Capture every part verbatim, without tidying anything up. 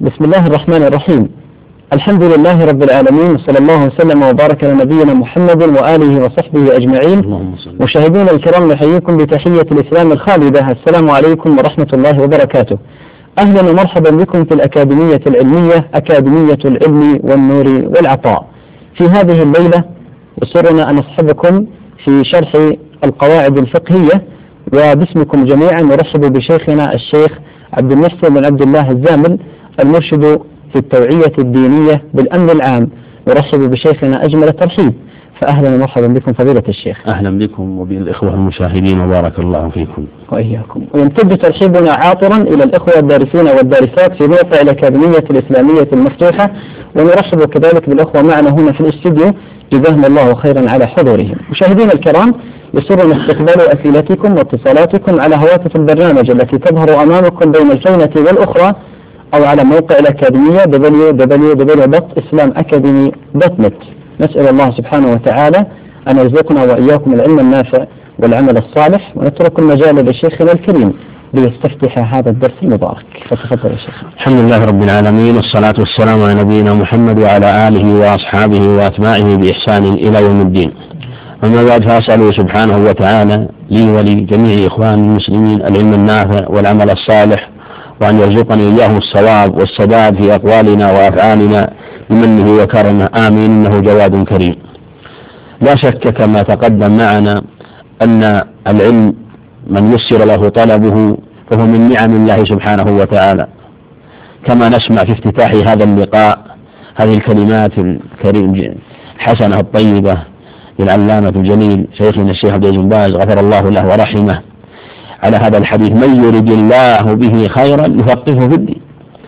بسم الله الرحمن الرحيم. الحمد لله رب العالمين، صلى الله وسلم وبارك على نبينا محمد وآله وصحبه أجمعين. مشاهدينا الكرام، نحييكم بتحية الإسلام الخالدة، السلام عليكم ورحمة الله وبركاته. أهلا ومرحبا بكم في الأكاديمية العلمية، أكاديمية العلم والنور والعطاء. في هذه الليلة يسرنا أن نصحبكم في شرح القواعد الفقهية، وباسمكم جميعا نرحب بشيخنا الشيخ عبد المحسن بن عبد الله الزامل، المرشد في التوعية الدينية بالأمن العام. نرحب بشيخنا أجمل الترحيب، فأهلا ومرحبا بكم فضيلة الشيخ. أهلا بكم وبالإخوة المشاهدين وبارك الله فيكم. وإياكم. ويمتد ترحيبنا عاطرا إلى الإخوة الدارسين والدارسات في موقع الأكاديمية الإسلامية المفتوحة، ونرحب كذلك بالأخوة معنا هنا في الاستديو، جزاهم الله خيرا على حضورهم. مشاهدينا الكرام، يسرنا استقبال أسئلتكم واتصالاتكم على هواتف البرنامج التي تظهر أمامكم بين الفينة والأخرى، أو على موقع الأكاديمية دبليو دبليو دبليو دوت إسلام أكاديمي دوت نت. نسأل الله سبحانه وتعالى أن يرزقنا وإياكم العلم النافع والعمل الصالح، ونترك المجال لشيخنا الكريم ليستفتح هذا الدرس المبارك. فتفضل يا شيخ. الحمد لله رب العالمين، والصلاة والسلام على نبينا محمد وعلى آله وأصحابه وأتباعه بإحسان إلى يوم الدين. أما بعد، فأسأله سبحانه وتعالى لي ولجميع إخوان المسلمين العلم النافع والعمل الصالح، وأن يرزقني إياهم الصواب والسداد في أقوالنا وأفعالنا بمنه وكرمه، آمين، إنه جواد كريم. لا شك كما تقدم معنا أن العلم من يسر له طلبه فهو من نعم الله سبحانه وتعالى، كما نسمع في افتتاح هذا اللقاء هذه الكلمات الكريم حسنة الطيبة للعلامة الجليل شيخنا الشيخ عبد العزيز بن باز غفر الله له ورحمه على هذا الحديث: من يرد الله به خيرا يفقهه في الدين.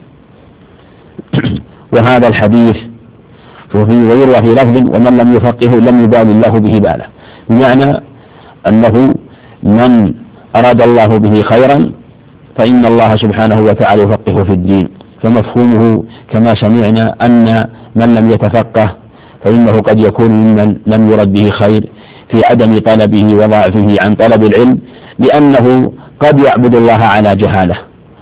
وهذا الحديث ويروى في لفظ: ومن لم يفقهه لم يبال الله به باله، بمعنى أنه من أراد الله به خيرا فإن الله سبحانه وتعالى يفقهه في الدين. فمفهومه كما سمعنا أن من لم يتفقه فإنه قد يكون ممن لم يرد به خير في عدم طلبه وضعفه عن طلب العلم، لأنه قد يعبد الله على جهاله،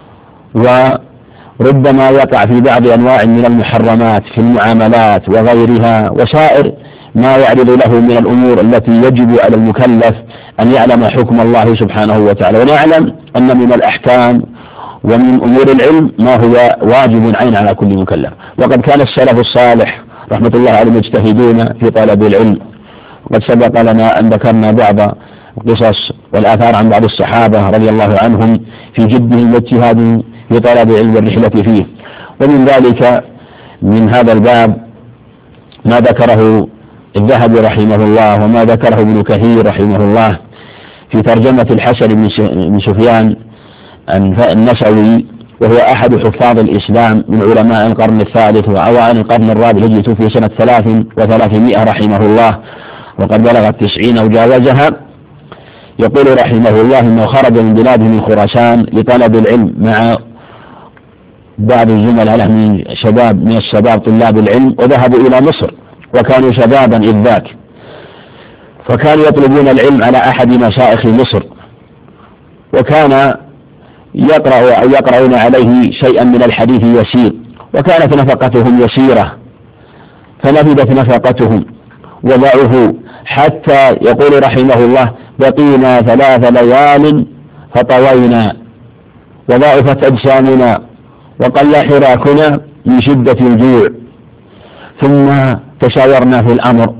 وربما يقع في بعض أنواع من المحرمات في المعاملات وغيرها وسائر ما يعرض له من الأمور التي يجب على المكلف أن يعلم حكم الله سبحانه وتعالى. ونعلم أن من الأحكام ومن أمور العلم ما هو واجب عين على كل مكلف. وقد كان السلف الصالح رحمة الله عليهم يجتهدون في طلب العلم، وقد سبق لنا أن ذكرنا بعض القصص والآثار عن بعض الصحابة رضي الله عنهم في جدهم واجتهادهم في طلب العلم والرحلة فيه. ومن ذلك من هذا الباب ما ذكره الذهبي رحمه الله وما ذكره ابن كثير رحمه الله في ترجمة الحسن بن سفيان النسوي، وهو أحد حفاظ الإسلام من علماء القرن الثالث وأوائل القرن الرابع الهجري، توفي سنة ثلاث وثلاثمائة رحمه الله، وقد بلغت تسعين وجاوزها. يقول رحمه الله إنه خرج من بلاده من خراسان لطلب العلم مع بعض الزملاء له من شباب من الشباب طلاب العلم، وذهبوا إلى مصر وكانوا شبابا إذ ذاك، فكانوا يطلبون العلم على أحد مشايخ مصر، وكان يقرأ أو يقرؤون عليه شيئا من الحديث يسير، وكانت نفقتهم يسيرة فنفدت نفقتهم وضعفوا، حتى يقول رحمه الله: بقينا ثلاث ليال فطوينا وضعفت أجسامنا وقل حراكنا من شدة الجوع، ثم تشاورنا في الأمر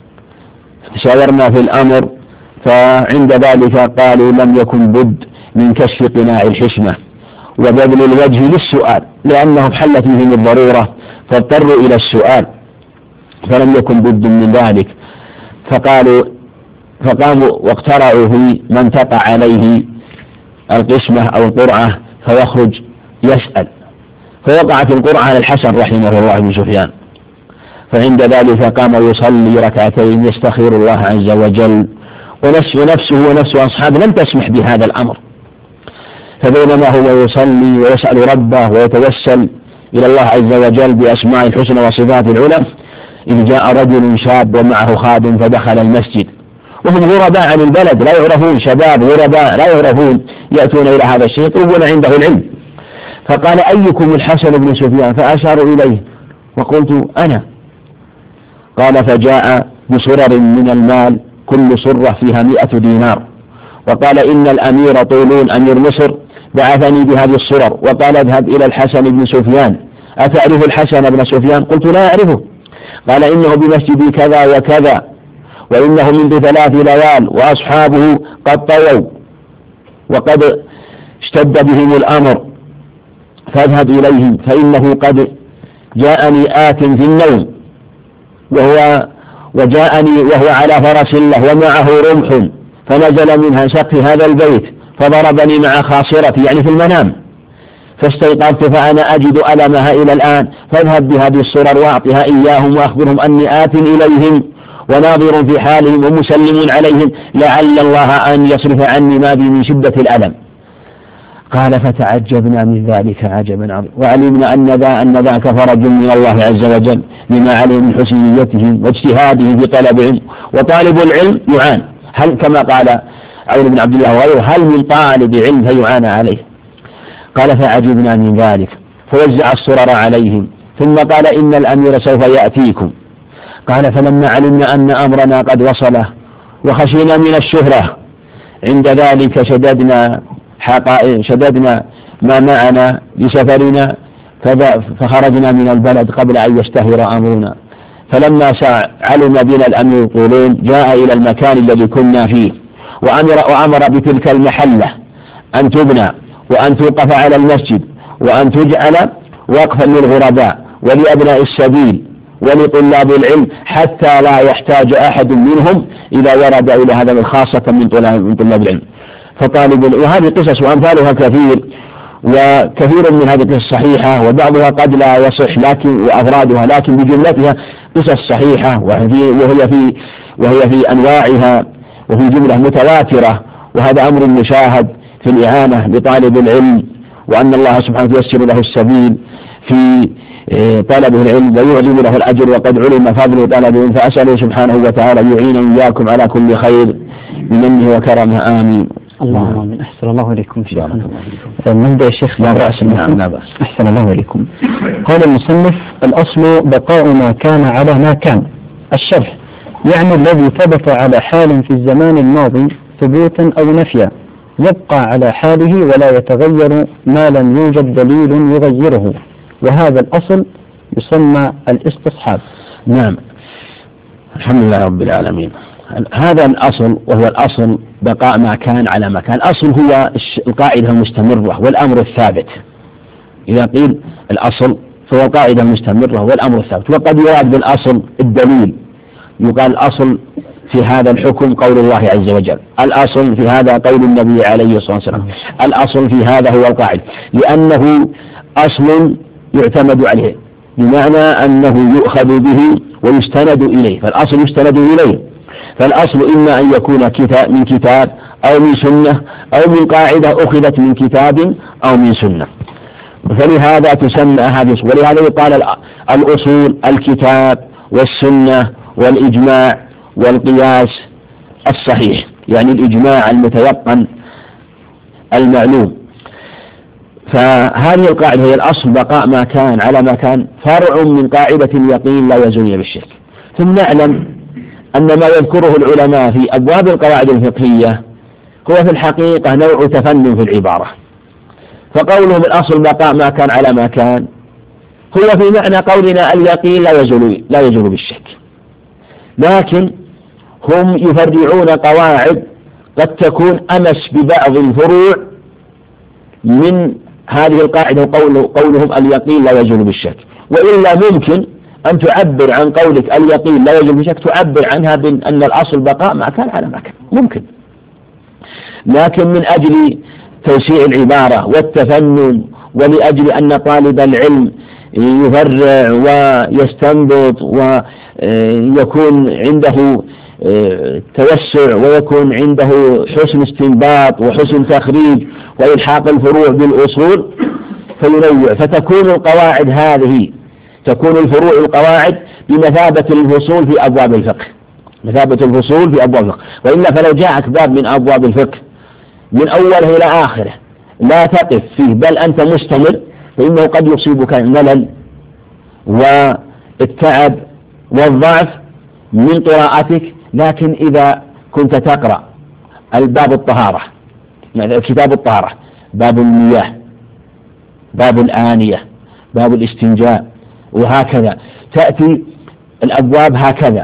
تشاورنا في الأمر فعند ذلك قالوا: لم يكن بد من كشف قناع الحشمة وبذل الوجه للسؤال، لأنهم حلت بهم الضرورة فاضطروا إلى السؤال، فلم يكن بد من ذلك. فقالوا فقاموا واقترعوا في من تقع عليه القسمة أو القرعة فيخرج يسأل، فوقعت القرعة على الحسن رحمه الله بن سفيان، فعند ذلك قام يصلي ركعتين يستخير الله عز وجل، ونفسه نفسه ونفس أصحابه لم تسمح بهذا الأمر. فبينما هو يصلي ويسأل ربه ويتوسل إلى الله عز وجل بأسماء الحسنى وصفات العلى، إذ جاء رجل شاب ومعه خادم فدخل المسجد، وهم غرباء عن البلد لا يعرفون، شباب غرباء لا يعرفون، يأتون إلى هذا الشيء يطلبون عنده العلم. فقال أيكم الحسن بن سفيان؟ فأشاروا إليه وقلت أنا. قال فجاء بصرر من المال كل صرة فيها مئة دينار، وقال إن الأمير طولون أمير مصر بعثني بهذه الصرر وقال اذهب إلى الحسن بن سفيان، أتعرف الحسن بن سفيان؟ قلت لا أعرفه. قال إنه بمسجد كذا وكذا، وإنه منذ ثلاث ليال وأصحابه قد طووا وقد اشتد بهم الأمر، فاذهب إليهم فإنه قد جاءني آت في النوم وهو وجاءني وهو على فرس له ومعه رمح، فنزل منها سقف هذا البيت فضربني مع خاصرتي يعني في المنام، فاستيقظت فأنا أجد ألمها إلى الآن، فاذهب بهذه الصرر وأعطها إياهم وأخبرهم أني آت إليهم وناظر في حالهم ومسلم عليهم، لعل الله أن يصرف عني ما بي من شدة الألم. قال فتعجبنا من ذلك عجبا عظيما، وعلمنا أن ذا أن ذاك فرج من الله عز وجل لما عليه من حسنيته واجتهاده في طلب العلم، وطالب العلم يعان، هل كما قال عون بن عبد الله وغيره هل من طالب علم فيعان عليه؟ قال فعجبنا من ذلك، فوزع الصرر عليهم ثم قال إن الأمير سوف يأتيكم. قال فلما علمنا أن أمرنا قد وصله وخشينا من الشهرة عند ذلك شددنا حقائق شددنا ما معنا لسفرنا فخرجنا من البلد قبل أن يشتهر أمرنا. فلما علم بنا الأمير طولون جاء إلى المكان الذي كنا فيه وأمر, وأمر بتلك المحلة أن تبنى وأن توقف على المسجد وأن تجعل وقفا للغرباء ولأبناء السبيل ولطلاب العلم حتى لا يحتاج أحد منهم إذا ورد إلى هذا الخاصة من طلاب العلم. فطالب وهذه قصص وأمثالها كثير، وكثير من هذه القصص صحيحة وبعضها قد لا يصح لكن وأفرادها، لكن بجملتها قصص صحيحة وهي في وهي في أنواعها وفي جملة متواترة، وهذا أمر مشاهد في الإعانة لطالب العلم، وأن الله سبحانه ييسر له السبيل في طلبه العلم ويعلم له الأجر، وقد علم فضل طلبه، فأسأله سبحانه وتعالى يعين إياكم على كل خير بمنه وكرمه آمين. اللهم آمين. أحسن الله إليكم شيخنا. نبدأ يا شيخ. لا بأس. نعم لا بأس. أحسن الله إليكم. قال المصنف الأصل بقاء ما كان على ما كان. الشرح يعني الذي ثبت على حال في الزمان الماضي ثبوتا أو نفيا يبقى على حاله ولا يتغير ما لم يوجد دليل يغيره، وهذا الأصل يسمى الاستصحاب. نعم الحمد لله رب العالمين. هذا الأصل وهو الأصل بقاء ما كان على ما كان. الأصل هو القاعدة المستمرة والأمر الثابت. إذا قيل الأصل فهو القاعدة المستمرة والأمر الثابت، وقد يراد بالأصل الدليل، يقال الأصل في هذا الحكم قول الله عز وجل، الأصل في هذا قول النبي عليه الصلاة والسلام، الأصل في هذا هو القاعدة، لأنه أصل يعتمد عليه، بمعنى أنه يؤخذ به ويستند إليه، فالأصل يستند إليه. فالأصل إما أن يكون كتاب من كتاب أو من سنة أو من قاعدة أخذت من كتاب أو من سنة، فلهذا تسمى هذه، ولهذا يقال الأصول الكتاب والسنة والإجماع والقياس الصحيح، يعني الإجماع المتيقن المعلوم. فهذه القاعدة هي الأصل بقاء ما كان على ما كان، فرع من قاعدة اليقين لا يزول بالشرك. ثم نعلم أن ما يذكره العلماء في أبواب القواعد الفقهية هو في الحقيقة نوع تفنن في العبارة، فقولهم الأصل بقاء ما كان على ما كان هو في معنى قولنا اليقين لا يزول لا يزول بالشك، لكن هم يفرعون قواعد قد تكون أمس ببعض الفروع من هذه القاعدة، وقول قولهم اليقين لا يزول بالشك، وإلا ممكن أن تعبر عن قولك اليقين لا يزول بالشك تعبر عنها بأن الأصل بقاء ما كان على ما كان، ممكن، لكن من أجل توسيع العبارة والتفنن ولأجل أن طالب العلم يفرع ويستنبط ويكون عنده توسع ويكون عنده حسن استنباط وحسن تخريج وإلحاق الفروع بالأصول فينوع، فتكون القواعد هذه تكون الفروع القواعد بمثابة الفصول في أبواب الفقه، مثابة الفصول في أبواب الفقه، وإلا فلو جاءك باب من أبواب الفقه من أوله إلى آخره لا تقف فيه بل أنت مستمر فإنه قد يصيبك الملل والتعب والضعف من قراءتك، لكن إذا كنت تقرأ الباب الطهارة، يعني كتاب الطهارة، باب المياه، باب الآنية، باب الاستنجاء، وهكذا تأتي الأبواب هكذا،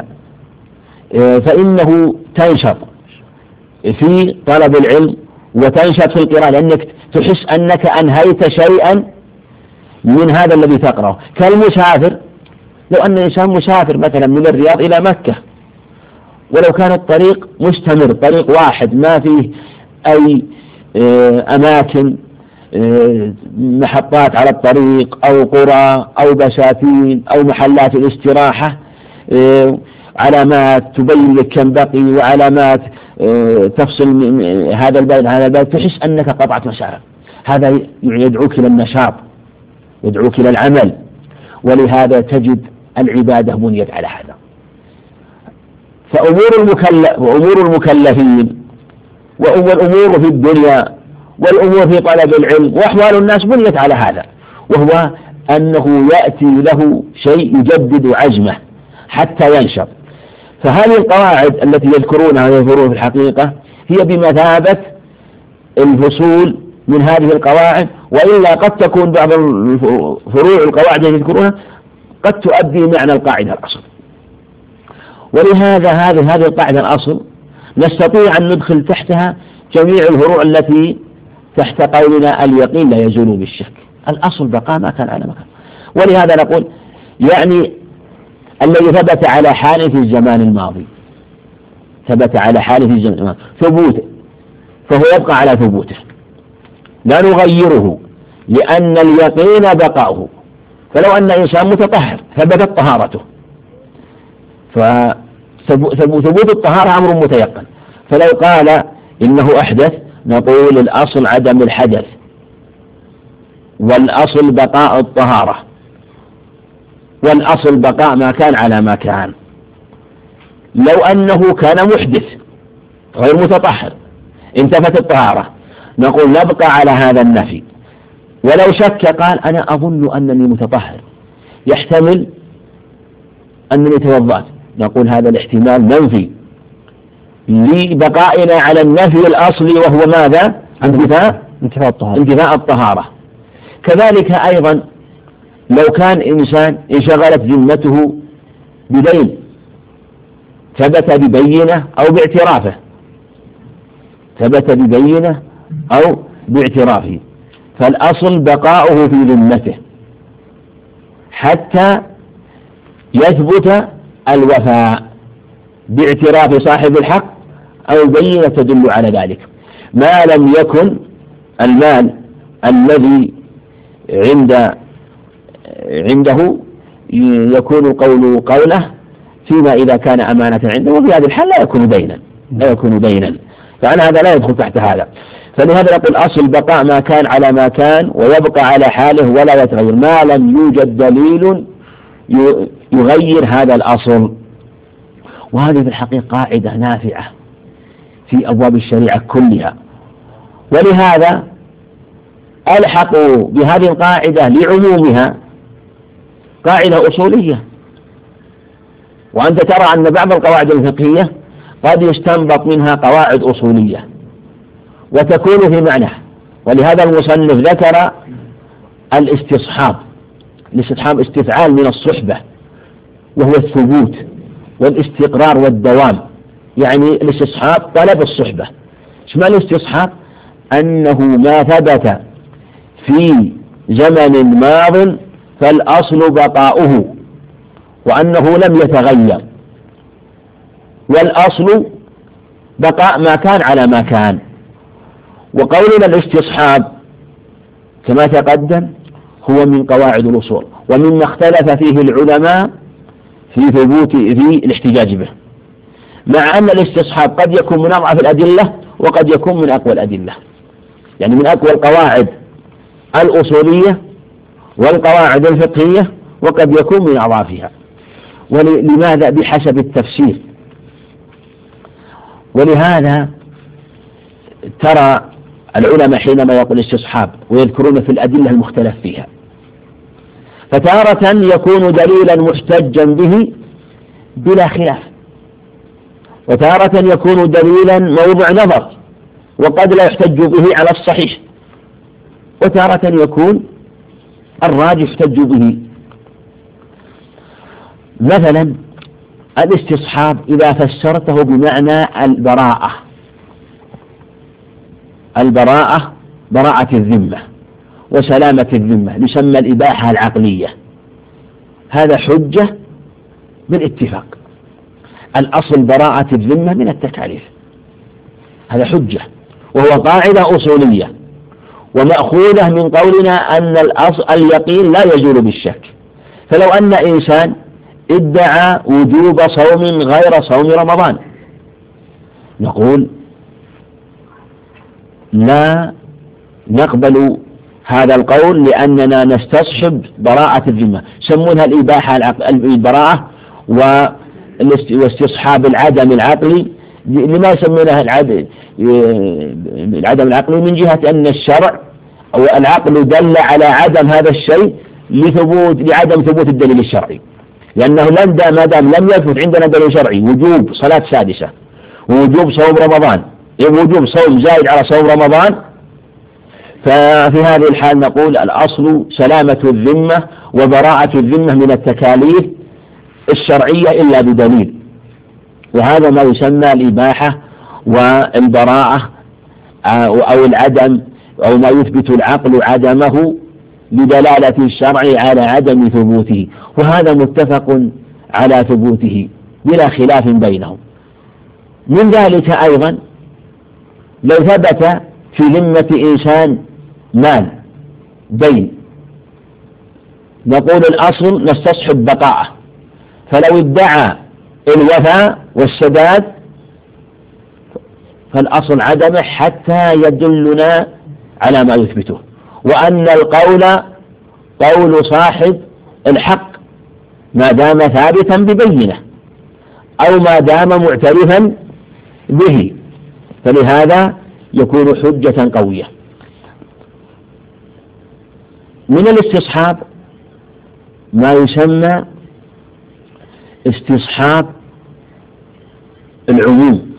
فإنه تنشط في طلب العلم وتنشط في القراءة، لأنك تحس أنك أنهيت شيئا من هذا الذي تقرأه. كالمسافر، لو أن الإنسان مسافر مثلا من الرياض إلى مكة، ولو كان الطريق مستمر، طريق واحد ما فيه أي أماكن محطات على الطريق أو قرى أو بساتين أو محلات الاستراحة، علامات تبين لك كم بقي وعلامات تفصل هذا البلد هذا البلد، تحس أنك قطعت مسافة. هذا يدعوك إلى النشاط، يدعوك إلى العمل، ولهذا تجد العبادة بنيت على هذا. فأمور المكلف وأمور المكلفين والأمور في الدنيا والأمور في طلب العلم وأحوال الناس بنيت على هذا، وهو أنه يأتي له شيء يجدد عزمه حتى ينشط. فهذه القواعد التي يذكرونها ويذكرون في الحقيقة هي بمثابة الفصول من هذه القواعد، وإلا قد تكون بعض فروع القواعد التي يذكرونها قد تؤدي معنى القاعدة الأصل. ولهذا هذه هذه القاعدة الأصل نستطيع أن ندخل تحتها جميع الفروع التي تحت قولنا اليقين لا يزول بالشك. الأصل بقاء ما كان على مكان. ولهذا نقول يعني الذي ثبت على حاله في الزمان الماضي، ثبت على حاله في الزمان الماضي ثبوته، فهو يبقى على ثبوته لا نغيره، لأن اليقين بقاؤه. فلو أن إنسان متطهر ثبتت طهارته، فثبوت الطهارة أمر متيقن. فلو قال إنه أحدث نقول الأصل عدم الحدث، والأصل بقاء الطهارة، والأصل بقاء ما كان على ما كان. لو أنه كان محدث غير متطهر انتفت الطهارة نقول نبقى على هذا النفي. ولو شك قال أنا أظن أنني متطهر يحتمل أنني توضأت، نقول هذا الاحتمال منفي لبقائنا على النفي الأصلي، وهو ماذا؟ انتفاء انتفاء الطهارة. كذلك أيضا لو كان إنسان انشغلت ذمته بدين ثبت ببينة أو باعترافه، ثبت ببينة أو باعترافه، فالأصل بقاؤه في ذمته حتى يثبت الوفاء باعتراف صاحب الحق أو بينة تدل على ذلك، ما لم يكن المال الذي عند عنده يكون القول قوله فيما إذا كان أمانة عنده، وفي هذه الحال لا يكون دينا لا يكون دينا فأنا هذا لا يدخل تحت هذا. فلهذا نقول أصل بقاء ما كان على ما كان ويبقى على حاله ولا يتغير، ما لم يوجد دليل يغير هذا الأصل. وهذه في الحقيقة قاعدة نافعة في أبواب الشريعة كلها. ولهذا ألحقوا بهذه القاعدة لعمومها قاعدة أصولية. وأنت ترى أن بعض القواعد الفقهية قد يستنبط منها قواعد أصولية وتكون في معنى. ولهذا المصنف ذكر الاستصحاب، الاستصحاب استفعال من الصحبة، وهو الثبوت والاستقرار والدوام. يعني الاستصحاب طلب الصحبة. ما الاستصحاب؟ أنه ما ثبت في زمن ماض فالأصل بقاؤه وأنه لم يتغير، والأصل بقاء ما كان على ما كان. وقولنا الاستصحاب كما تقدم هو من قواعد الأصول ومما اختلف فيه العلماء في ثبوت في الاحتجاج به، مع أن الاستصحاب قد يكون من أضعف الأدلة وقد يكون من أقوى الأدلة، يعني من أقوى القواعد الأصولية والقواعد الفقهية وقد يكون من أضعافها. ولماذا؟ بحسب التفسير. ولهذا ترى العلماء حينما يقول استصحاب ويذكرون في الأدلة المختلف فيها فتارة يكون دليلا محتجا به بلا خلاف، وتارة يكون دليلا موضع نظر وقد لا يحتج به على الصحيح، وتارة يكون الراجح يحتج به. مثلا الاستصحاب إذا فسرته بمعنى البراءة، البراءة براءة الذمة وسلامة الذمة يسمى الإباحة العقلية، هذا حجة بالاتفاق. الأصل براءة الذمة من التكاليف، هذا حجة، وهو قاعدة أصولية ومأخوذة من قولنا أن الأصل اليقين لا يزول بالشك. فلو أن إنسان ادعى وجوب صوم غير صوم رمضان نقول لا نقبل هذا القول لأننا نستصحب براءة الذمة، يسمونها الإباحة البراءة واستصحاب العدم العقلي. لما يسمونها العدم العدم العقلي؟ من جهة أن الشرع أو العقل دل على عدم هذا الشيء لثبوت لعدم ثبوت الدليل الشرعي، لأنه لم دام ما دام لم يثبت عندنا دليل شرعي وجوب صلاة سادسة ووجوب صوم رمضان، وجوب صوم زائد على صوم رمضان، ففي هذه الحال نقول الأصل سلامة الذمة وبراءة الذمة من التكاليف الشرعية إلا بدليل، وهذا ما يسمى الإباحة والبراءة أو العدم أو ما يثبت العقل عدمه بدلالة الشرع على عدم ثبوته، وهذا متفق على ثبوته بلا خلاف بينهم. من ذلك أيضا لو ثبت في ذمة إنسان مال دين نقول الأصل نستصحب بقاءه، فلو ادعى الوفاء والسداد فالأصل عدمه حتى يدلنا على ما يثبته، وأن القول قول صاحب الحق ما دام ثابتا ببينه أو ما دام معترفا به، فلهذا يكون حجة قوية. من الاستصحاب ما يسمى استصحاب العموم،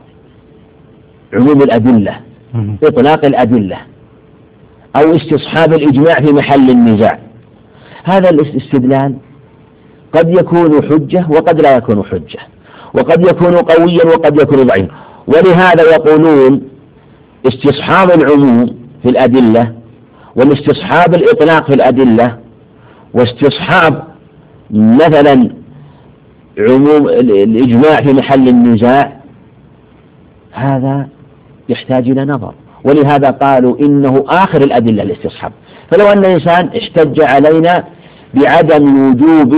عموم الأدلة، إطلاق الأدلة، أو استصحاب الإجماع في محل النزاع. هذا الاستدلال قد يكون حجة وقد لا يكون حجة، وقد يكون قويا وقد يكون ضعيفا، ولهذا يقولون استصحاب العموم في الأدلة والاستصحاب الإطلاق في الأدلة واستصحاب مثلا عموم الإجماع في محل النزاع هذا يحتاج إلى نظر، ولهذا قالوا إنه آخر الأدلة الاستصحاب. فلو أن إنسان احتج علينا بعدم وجوب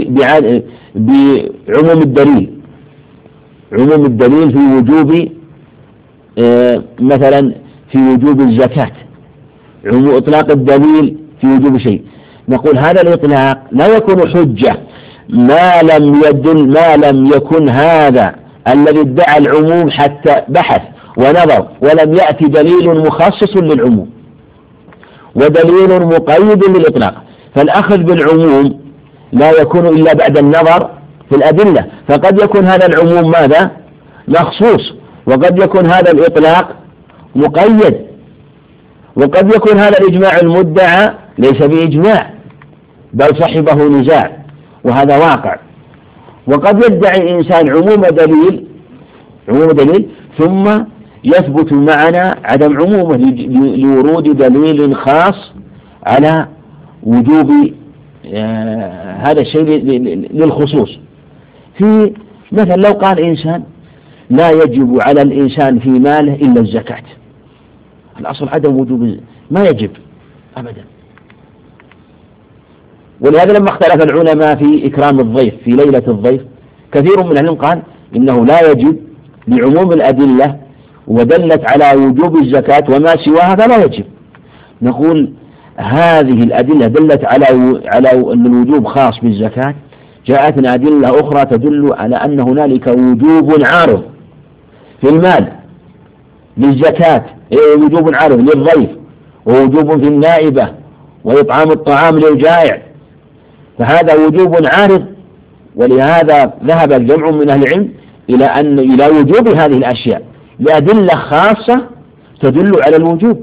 بعموم الدليل، عموم الدليل في وجوب اه مثلا في وجوب الزكاة، عموم إطلاق الدليل في وجوب شيء، نقول هذا الإطلاق لا يكون حجة ما لم يدل ما لم يكن هذا الذي ادعى العموم حتى بحث ونظر ولم يأتي دليل مخصص للعموم ودليل مقيد للإطلاق، فالأخذ بالعموم لا يكون إلا بعد النظر في الأدلة، فقد يكون هذا العموم ماذا؟ مخصوص، وقد يكون هذا الإطلاق مقيد، وقد يكون هذا الإجماع المدعى ليس بإجماع بل صحبه نزاع، وهذا واقع. وقد يدعي إنسان عموم دليل عموم دليل ثم يثبت معنا عدم عمومه لورود دليل خاص على وجوب آه هذا الشيء للخصوص. في مثلا لو قال إنسان لا يجب على الإنسان في ماله إلا الزكاة، الأصل عدم وجوب، ما يجب أبدا. ولهذا لما اختلف العلماء في إكرام الضيف في ليلة الضيف كثير من العلم قال إنه لا يجب لعموم الأدلة ودلت على وجوب الزكاة وما سواها فلا يجب. نقول هذه الأدلة دلت على على أن الوجوب خاص بالزكاة، جاءتنا أدلة أخرى تدل على أن هنالك وجوب عارض في المال للزكاة، وجوب عارض للضيف، ووجوب في النائبة وإطعام الطعام للجائع، فهذا وجوب عارض، ولهذا ذهب الجمع من أهل العلم إلى أن إلى وجوب هذه الأشياء لأدلة خاصة تدل على الوجوب.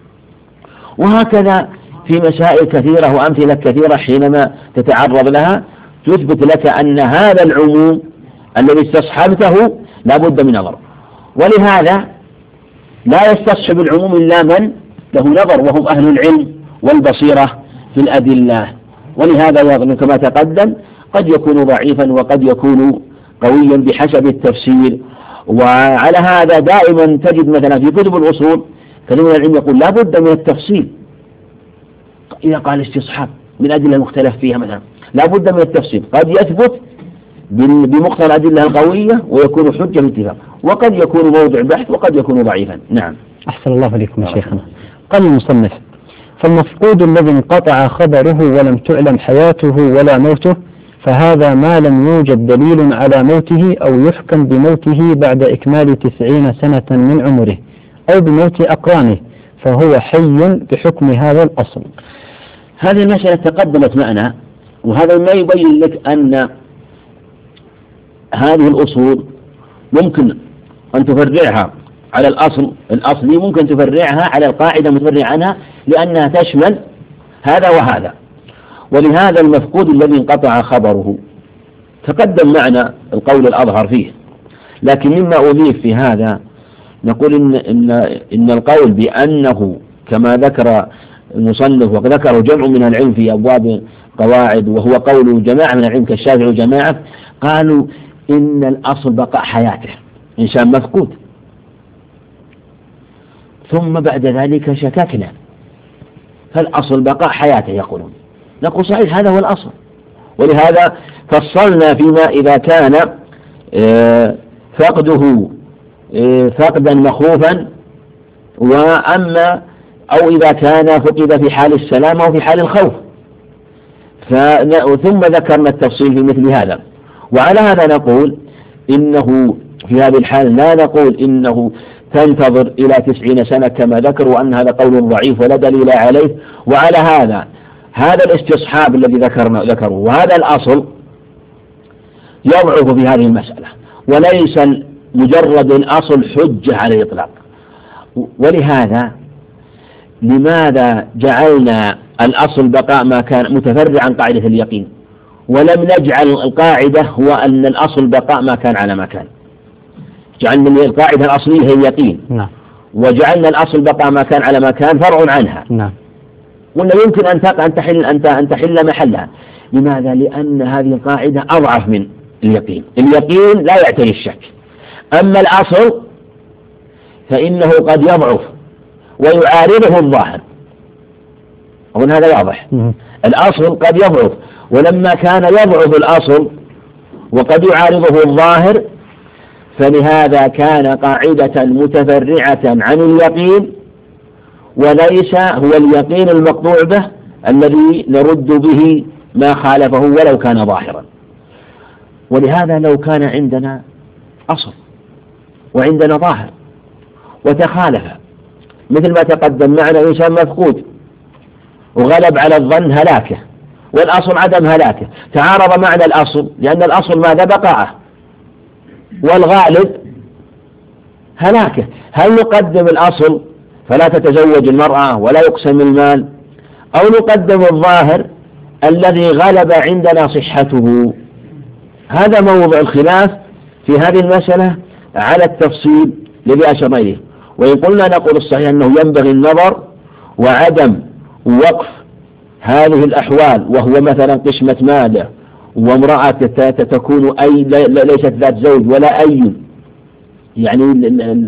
وهكذا في مسائل كثيرة وأمثلة كثيرة حينما تتعرض لها تثبت لك أن هذا العموم الذي استصحبته لا بد من نظر. ولهذا لا يستصحب العموم إلا من له نظر، وهم أهل العلم والبصيرة في الأدلة. ولهذا كما تقدم قد يكون ضعيفا وقد يكون قويا بحسب التفسير. وعلى هذا دائما تجد مثلا في كتب الأصول كثير من العلم يقول لا بد من التفصيل إذا قال استصحاب من أدلة المختلف فيها، مثلا لا بد من التفصيل، قد يثبت بمقتضى الأدلة القوية ويكون حجة باتفاق، وقد يكون موضع بحث وقد يكون ضعيفا. نعم. أحسن الله عليكم يا شيخنا. قال المصنف: فالمفقود الذي انقطع خبره ولم تعلم حياته ولا موته، فهذا ما لم يوجد دليل على موته أو يحكم بموته بعد إكمال تسعين سنة من عمره أو بموت أقرانه، فهو حي بحكم هذا الأصل. هذه المسألة تقدمت معنا، وهذا ما يبين لك أن هذه الأصول ممكن أن تفرعها على الأصل الأصلي، ممكن تفرعها على القاعدة متفرع عنها، لأنها تشمل هذا وهذا. ولهذا المفقود الذي انقطع خبره تقدم معنا القول الأظهر فيه، لكن مما أضيف في هذا نقول إن, إن, إن القول بأنه كما ذكر المصنف وذكره جمع من العلم في أبواب قواعد، وهو قول جماعة من العلم كالشافعي وجماعة، قالوا إن الأصل بقاء حياته، إنسان مفقود. ثم بعد ذلك شككنا، فالأصل بقاء حياته يقولون. نقول صحيح هذا هو الأصل، ولهذا فصلنا فيما إذا كان فقده فقدا مخوفا، وأما أو إذا كان فقد في حال السلامة وفي حال الخوف، ثم ذكرنا التفصيل في مثل هذا. وعلى هذا نقول إنه في هذه الحال لا نقول إنه تنتظر إلى تسعين سنة كما ذكروا، وأن هذا قول ضعيف ولا دليل عليه. وعلى هذا هذا الاستصحاب الذي ذكرنا ذكره وهذا الأصل يضعف في هذه المسألة، وليس مجرد الأصل حجة على الإطلاق. ولهذا لماذا جعلنا الأصل بقاء ما كان متفرع عن قاعدة اليقين، ولم نجعل القاعدة هو أن الأصل بقاء ما كان على ما كان؟ جعلنا القاعدة الأصلية هي اليقين، نعم. وجعلنا الأصل بقاء ما كان على ما كان فرع عنها، نعم. ولا يمكن أن أن تحل أن أن تحل محلها. لماذا؟ لأن هذه القاعدة أضعف من اليقين. اليقين لا يعتري الشك، أما الأصل فإنه قد يضعف ويعارضه الظاهر. أظن هذا واضح. الأصل قد يضعف، ولما كان يضعف الأصل وقد يعارضه الظاهر، فلهذا كان قاعدة متفرعة عن اليقين، وليس هو اليقين المقطوع به الذي نرد به ما خالفه ولو كان ظاهرا. ولهذا لو كان عندنا أصل وعندنا ظاهر وتخالف، مثل ما تقدم معنا إنسان مفقود وغلب على الظن هلاكه والأصل عدم هلاكه، تعارض معنى الأصل لأن الأصل ماذا؟ بقاءه، والغالب هلاكه. هل نقدم الأصل فلا تتزوج المرأة ولا يقسم المال، أو نقدم الظاهر الذي غلب عندنا صحته؟ هذا موضع الخلاف في هذه المسألة على التفصيل الذي أشرنا إليه. وإن قلنا نقول الصحيح أنه ينبغي النظر وعدم وقف هذه الأحوال، وهو مثلا قسمة ماله وامرأة تكون أي ليست ذات زوج ولا أي، يعني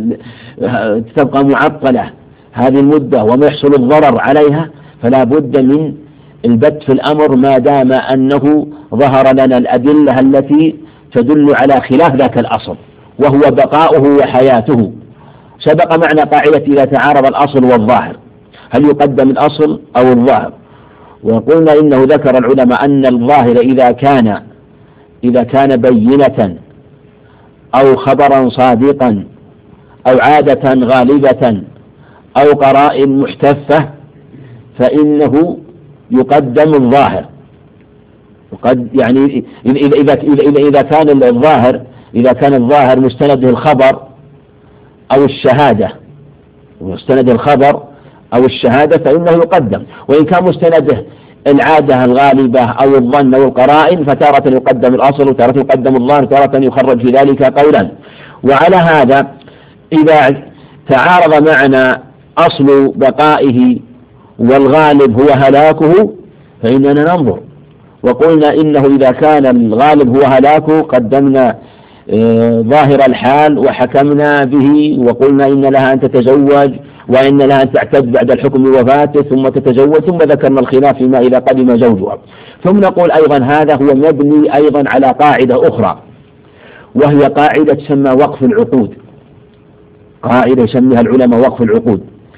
تبقى معطلة هذه المدة وما يحصل الضرر عليها، فلا بد من البت في الأمر ما دام أنه ظهر لنا الأدلة التي تدل على خلاف ذاك الأصل، وهو بقاؤه وحياته. سبق معنى قاعدة إذا تعارض الأصل والظاهر هل يقدم الأصل أو الظاهر؟ وقلنا إنه ذكر العلماء أن الظاهر إذا كان إذا كان بينة أو خبرا صادقا أو عادة غالبة أو قرائن محتفة فإنه يقدم الظاهر، وقد يعني إذا إذا إذا إذا كان الظاهر إذا كان الظاهر مستنده الخبر أو الشهادة، مستند الخبر أو الشهادة فإنه يقدم، وإن كان مستنده العادة الغالبة أو الظن أو القرائن فتارة يقدم الأصل وتارة يقدم الظاهر وتارة يخرج في ذلك قولا. وعلى هذا إذا تعارض معنا أصل بقائه والغالب هو هلاكه فإننا ننظر، وقلنا إنه إذا كان الغالب هو هلاكه قدمنا ظاهر الحال وحكمنا به، وقلنا إن لها أن تتزوج وإن لها أن تعتد بعد الحكم بوفاته ثم تتزوج، ثم ذكرنا الخلاف فيما إذا قدم زوجها. ثم نقول أيضا هذا هو مبني أيضا على قاعدة أخرى، وهي قاعدة تسمى وقف العقود، قاعدة يسميها العلماء وقف العقود،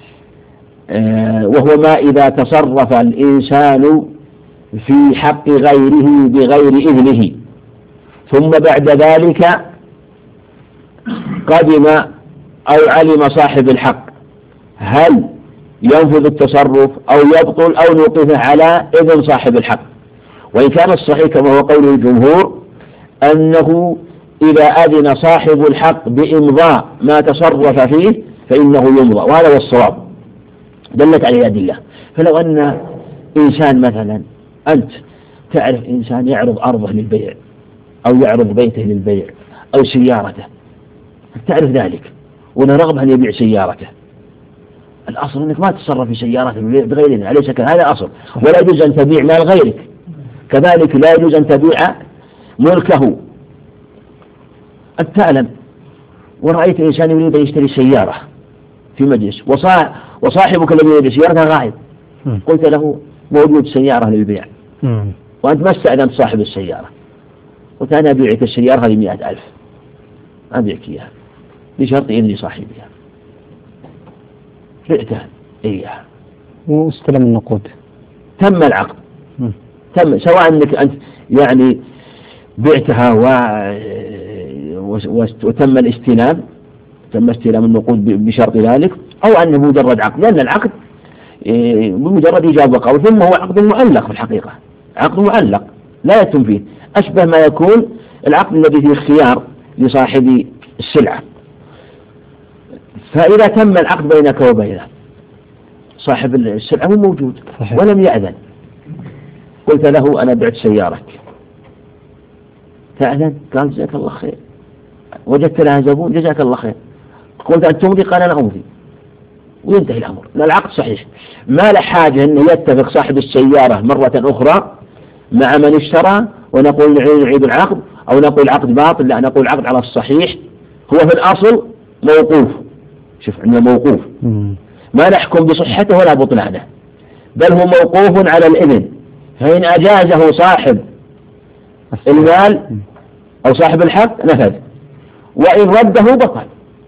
وهو ما إذا تصرف الإنسان في حق غيره بغير إذنه ثم بعد ذلك قدم أو علم صاحب الحق، هل ينفذ التصرف أو يبطل أو نوقفه على إذن صاحب الحق؟ وإن كان الصحيح كما هو قول الجمهور أنه إذا أذن صاحب الحق بإمضاء ما تصرف فيه فإنه يمضى، وهذا هو الصواب دلت عليه أدلة. فلو أن إنسان مثلا أنت تعرف إنسان يعرض أرضه للبيع أو يعرض بيته للبيع أو سيارته، تعرف ذلك ولا رغب أن يبيع سيارته، الأصل أنك ما تتصرف في سيارته بغير إذن، أليس كذلك؟ هذا أصل. ولا يجوز أن تبيع مال غيرك، كذلك لا يجوز أن تبيع ملكه. أنت تعلم ورأيت إنسان يريد أن يشتري سيارة في مجلس وصاحبك الذي يريد سيارة غائب، قلت له موجود سيارة للبيع وأنت ما استأذنت صاحب السيارة، قلت أنا أبيعك السيارة هذه مئة ألف، أبيعك إياها بشرط إذن صاحبها، بعتها إياها واستلم النقود، تم العقد، تم سواء أنك أنت يعني بعتها و... وتم الاستلام، تم استلام النقود بشرط ذلك، أو أنه مجرد عقد، لأن العقد بمجرد إيجاب وقول، ثم هو عقد معلق في الحقيقة، عقد معلق لا يتم فيه، أشبه ما يكون العقد الذي فيه خيار لصاحب السلعة. فإذا تم العقد بينك وبينه صاحب السلعة هو موجود صحيح. ولم يأذن، قلت له أنا بعت سيارك، تأذن؟ قال جزاك الله خير، وجدت لها زبون جزاك الله خير، قلت أن تمضي؟ قال أنا أمضي، وينتهي الأمر. العقد صحيح، ما له حاجة أنه يتفق صاحب السيارة مرة أخرى مع من اشترى ونقول نعيد العقد أو نقول العقد باطل، لا نقول العقد على الصحيح، هو في الأصل موقوف، شوف عندنا موقوف، ما نحكم بصحته ولا بطلانه، بل هو موقوف على الإذن، فإن أجازه صاحب المال أو صاحب الحق نفذ، وإن رده بطل.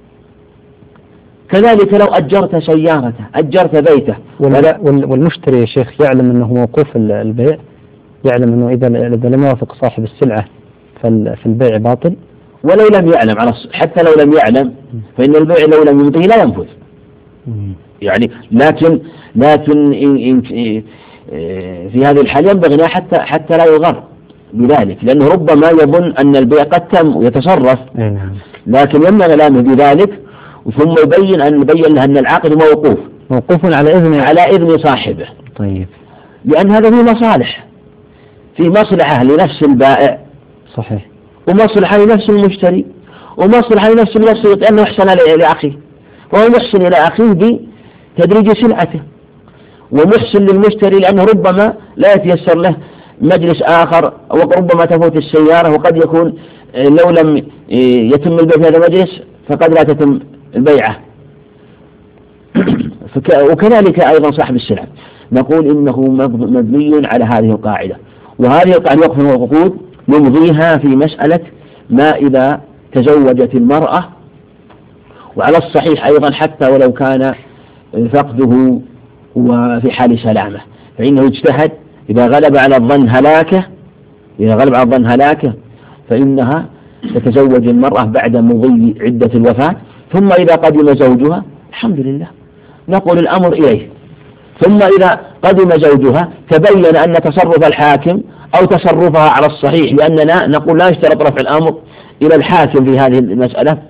كذلك لو أجرت سيارته، أجرت بيته، والمشتري يا شيخ يعلم أنه موقوف البيع، يعلم أنه إذا إذا لم يوافق صاحب السلعة فالبيع باطل، ولو لم يعلم على حتى لو لم يعلم فإن البيع لو لم يمضيه لا ينفذ. يعني لكن لكن إن في هذه الحالة ينبغي حتى حتى لا يغر بذلك، لأنه ربما يظن أن البيع قد تم ويتصرف، لكن ينبغي لامه بذلك، ثم يبين أن يبين له أن العقد موقوف موقوف على إذن على إذن صاحبه. طيب، لأن هذا فيه مصالح، في مصلحة لنفس البائع صحيح، ومصلحة لنفس المشتري، ومصلحة لنفس الوسيط أنه يحسن لأخيه، وهو محسن إلى أخيه بتدريج سلعته، ومحسن للمشتري لأنه ربما لا يتيسر له مجلس آخر، وربما تفوت السيارة، وقد يكون لو لم يتم البيع في هذا المجلس فقد لا تتم البيعة. وكذلك أيضا صاحب السلعة نقول إنه مبني على هذه القاعدة، وهذه القاعدة وقف العقود نمضيها في مسألة ما إذا تزوجت المرأة، وعلى الصحيح أيضا حتى ولو كان فقده وفي حال سلامة فإنه يجتهد، إذا غلب على الظن هلاكه إذا غلب على الظن هلاكه فإنها تتزوج المرأة بعد مضي عدة الوفاة، ثم إذا قدم زوجها الحمد لله نقول الأمر إليه، ثم إذا قدم زوجها تبين أن تصرف الحاكم أو تصرفها على الصحيح، لأننا نقول لا يشترط رفع الأمر إلى الحاكم في هذه المسألة،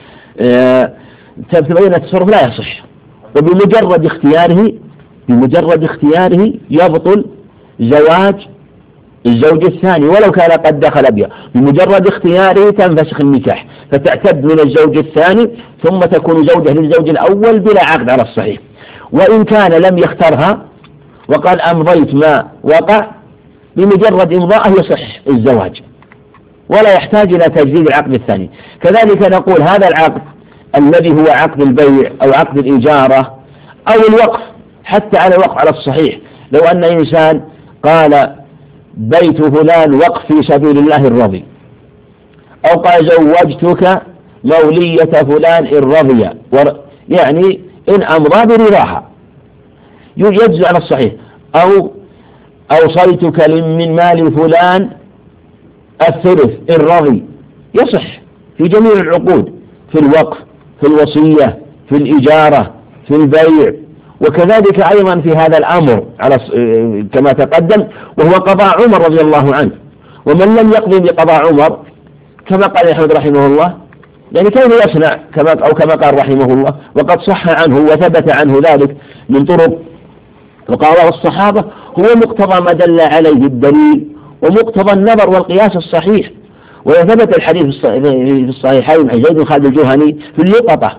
تبين التصرف لا يصح، وبمجرد اختياره بمجرد اختياره يبطل زواج الزوج الثاني ولو كان قد دخل بها، بمجرد اختياره تنفسخ النكاح فتعتد من الزوج الثاني ثم تكون زوجة للزوج الأول بلا عقد على الصحيح. وإن كان لم يخترها وقال أمضيت ما وقع، بمجرد إمضاءه يصح الزواج ولا يحتاج إلى تجديد العقد الثاني. كذلك نقول هذا العقد الذي هو عقد البيع أو عقد الإجارة أو الوقف، حتى على الوقف على الصحيح، لو أن إنسان قال بيت فلان وقف في سبيل الله الرضي، أو قال زوجتك مولية فلان الرضي، يعني إن أمضى برضاها يجزي على الصحيح، أو أوصيتك من مال فلان الثلث الرضي، يصح في جميع العقود، في الوقف، في الوصية، في الإجارة، في البيع، وكذلك أيضا في هذا الأمر على كما تقدم، وهو قضاء عمر رضي الله عنه. ومن لم يقضي بقضاء عمر كما قال أحمد رحمه الله، يعني كيف يصنع كما أو كما قال رحمه الله، وقد صح عنه وثبت عنه ذلك من طرق وقال الصحابة، هو مقتضى ما دل عليه الدليل ومقتضى النظر والقياس الصحيح. وثبت الحديث في الصحيحين عن زيد بن خالد الجهني في اللقطة،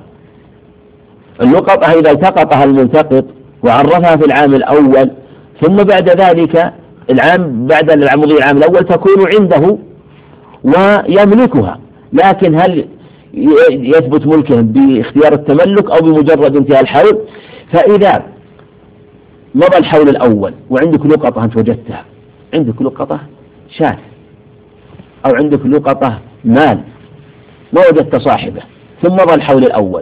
اللقطة إذا التقطها الملتقط وعرفها في العام الأول ثم بعد ذلك العام بعد مضي العام الأول تكون عنده ويملكها، لكن هل يثبت ملكه باختيار التملك أو بمجرد انتهاء الحول؟ فإذا مضى الحول الأول وعندك لقطة أنت وجدتها، عندك لقطة شاة أو عندك لقطة مال ما وجدت صاحبه، ثم مضى الحول الأول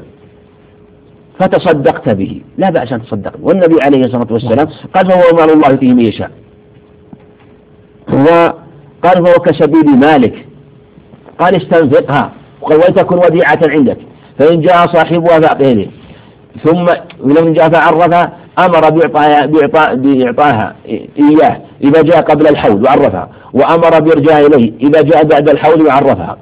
فتصدقت به، لا بأس أن تصدق، والنبي عليه الصلاة والسلام قال فهو مال الله فيه من يشاء، وقال فهو كسبيل مالك، قال استنفقها ولتكن وديعة عندك، فإن جاء صاحبها فأعطيه، ثم لم جاء فعرفها أمر بإعطاها, بإعطاء بإعطاها إياه إذا جاء قبل الحول وعرفها، وأمر بإرجاء إليه إذا جاء بعد الحول وعرفها.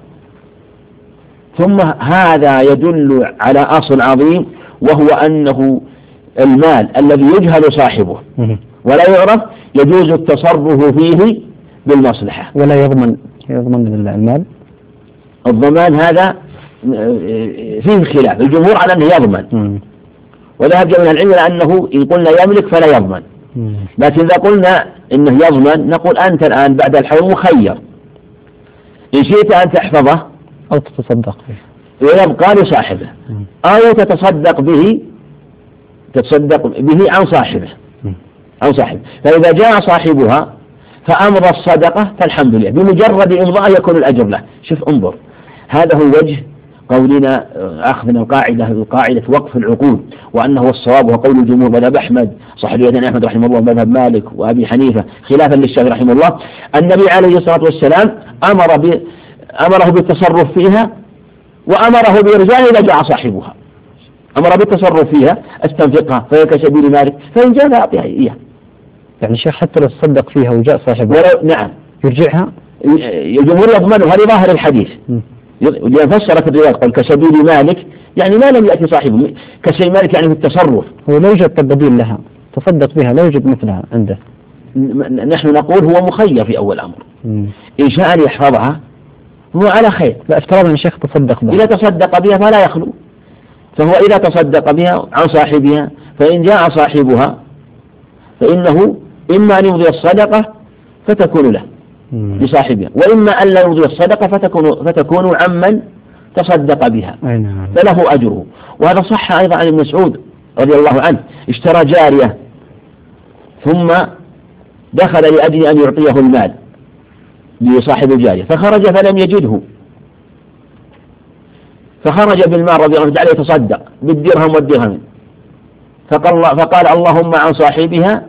ثم هذا يدل على أصل عظيم، وهو أنه المال الذي يجهل صاحبه ولا يعرف يجوز التصرف فيه بالمصلحة. ولا يضمن يضمن المال، الضمان هذا فيه خلاف، الجمهور على أنه يضمن، وذهب جميع العلم لأنه إن قلنا يملك فلا يضمن، لكن إذا قلنا إنه يضمن نقول أنت الآن بعد الحول مخير، إن شئت أن تحفظه أو تتصدق به ويبقى لصاحبه، أو تتصدق به تتصدق به عن صاحبه عن صاحبه فإذا جاء صاحبها فأمضى الصدقة فالحمد لله، بمجرد إمضاء يكون الأجر له. شوف انظر، هذا هو وجه قولنا أخذنا القاعدة القاعدة وقف العقود، وأنه الصواب وهو قول الجمهور مذهب أحمد صاحب اليدين أحمد رحمه الله مذهب مالك وأبي حنيفة خلافا للشافعي رحمه الله. النبي عليه الصلاة والسلام أمر ب أمره بالتصرف فيها وأمره بإرجاعها إذا جاء صاحبها، أمر بالتصرف فيها استنفقها فهي كسبيل مالك، فإن جاء أعطيها إياه. يعني شيخ حتى لو تصدق فيها وجاء صاحبها ولو نعم يرجعها، الجمهور يضمنها لظاهر الحديث، لأن فسرت الرواية قال كسبيل مالك يعني ما لم يأتي صاحبه، كسبيل مالك يعني في التصرف، هو لا يوجد بديل لها تصدق بها، لا يوجد مثلها عنده. نحن نقول هو مخير في أول أمر، إن شاء أن يحفظها هو على خير. لا افترض أن الشيخ تصدق بها، إذا تصدق بها فلا يخلو، فهو إذا تصدق بها عن صاحبها فإن جاء صاحبها فإنه إما أن يمضي الصدقة فتكون له لصاحبها، وإما أن لا يمضي الصدقة فتكون فتكون عمن تصدق بها فله أجره. وهذا صح أيضا عن ابن مسعود رضي الله عنه، اشترى جارية ثم دخل لأجل أن يعطيه المال لصاحب الجارية فخرج فلم يجده، فخرج بالمال رضي الله عنه جعل يتصدق بالدرهم والدرهم، فقال, فقال اللهم عن صاحبها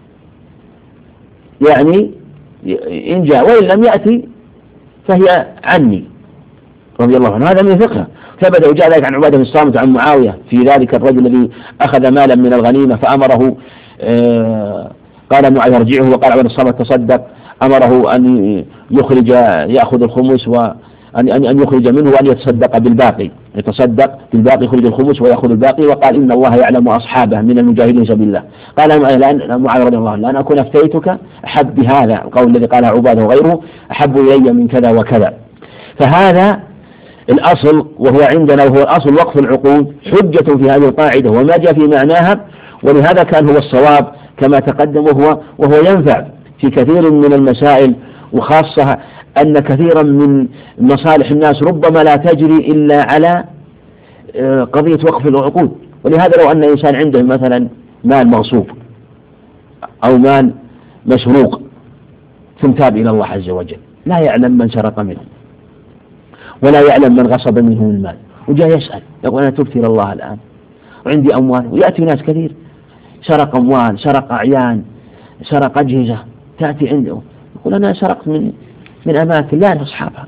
يعني إن جاء، وإن لم يأتي فهي عني رضي الله عنه. هذا من فقه ثبت، وجاء ذلك عن عبادة بن الصامت عن معاوية في ذلك الرجل الذي أخذ مالا من الغنيمة فأمره آه قال معاذ ارجعه، وقال عبد الصمد تصدق، أمره أن يخرج يأخذ الخمس وأن أن أن يخرج منه وأن يتصدق بالباقي، يتصدق بالباقي يخرج الخمس ويأخذ الباقي، وقال إن الله يعلم أصحابه من المجاهدين سبيل الله. قال معاذ رضي الله عنه لأن أكون أفتيتك أحب بهذا القول الذي قاله عباده وغيره أحب إلي من كذا وكذا. فهذا الأصل وهو عندنا، وهو الأصل وقف العقود حجة في هذه القاعدة وما جاء في معناها، ولهذا كان هو الصواب كما تقدم، وهو وهو ينفع في كثير من المسائل، وخاصة أن كثيرا من مصالح الناس ربما لا تجري إلا على قضية وقف العقود. ولهذا لو أن إنسان عنده مثلا مال مغصوب أو مال مسروق ثم تاب إلى الله عز وجل، لا يعلم من سرق منه ولا يعلم من غصب منه المال، وجاء يسأل يقول أنا تبت إلى الله الآن وعندي أموال، ويأتي ناس كثير سرق أموال، سرق أعيان، سرق أجهزة، تأتي عنده يقول أنا سرقت من من أماكن لا أعرف أصحابها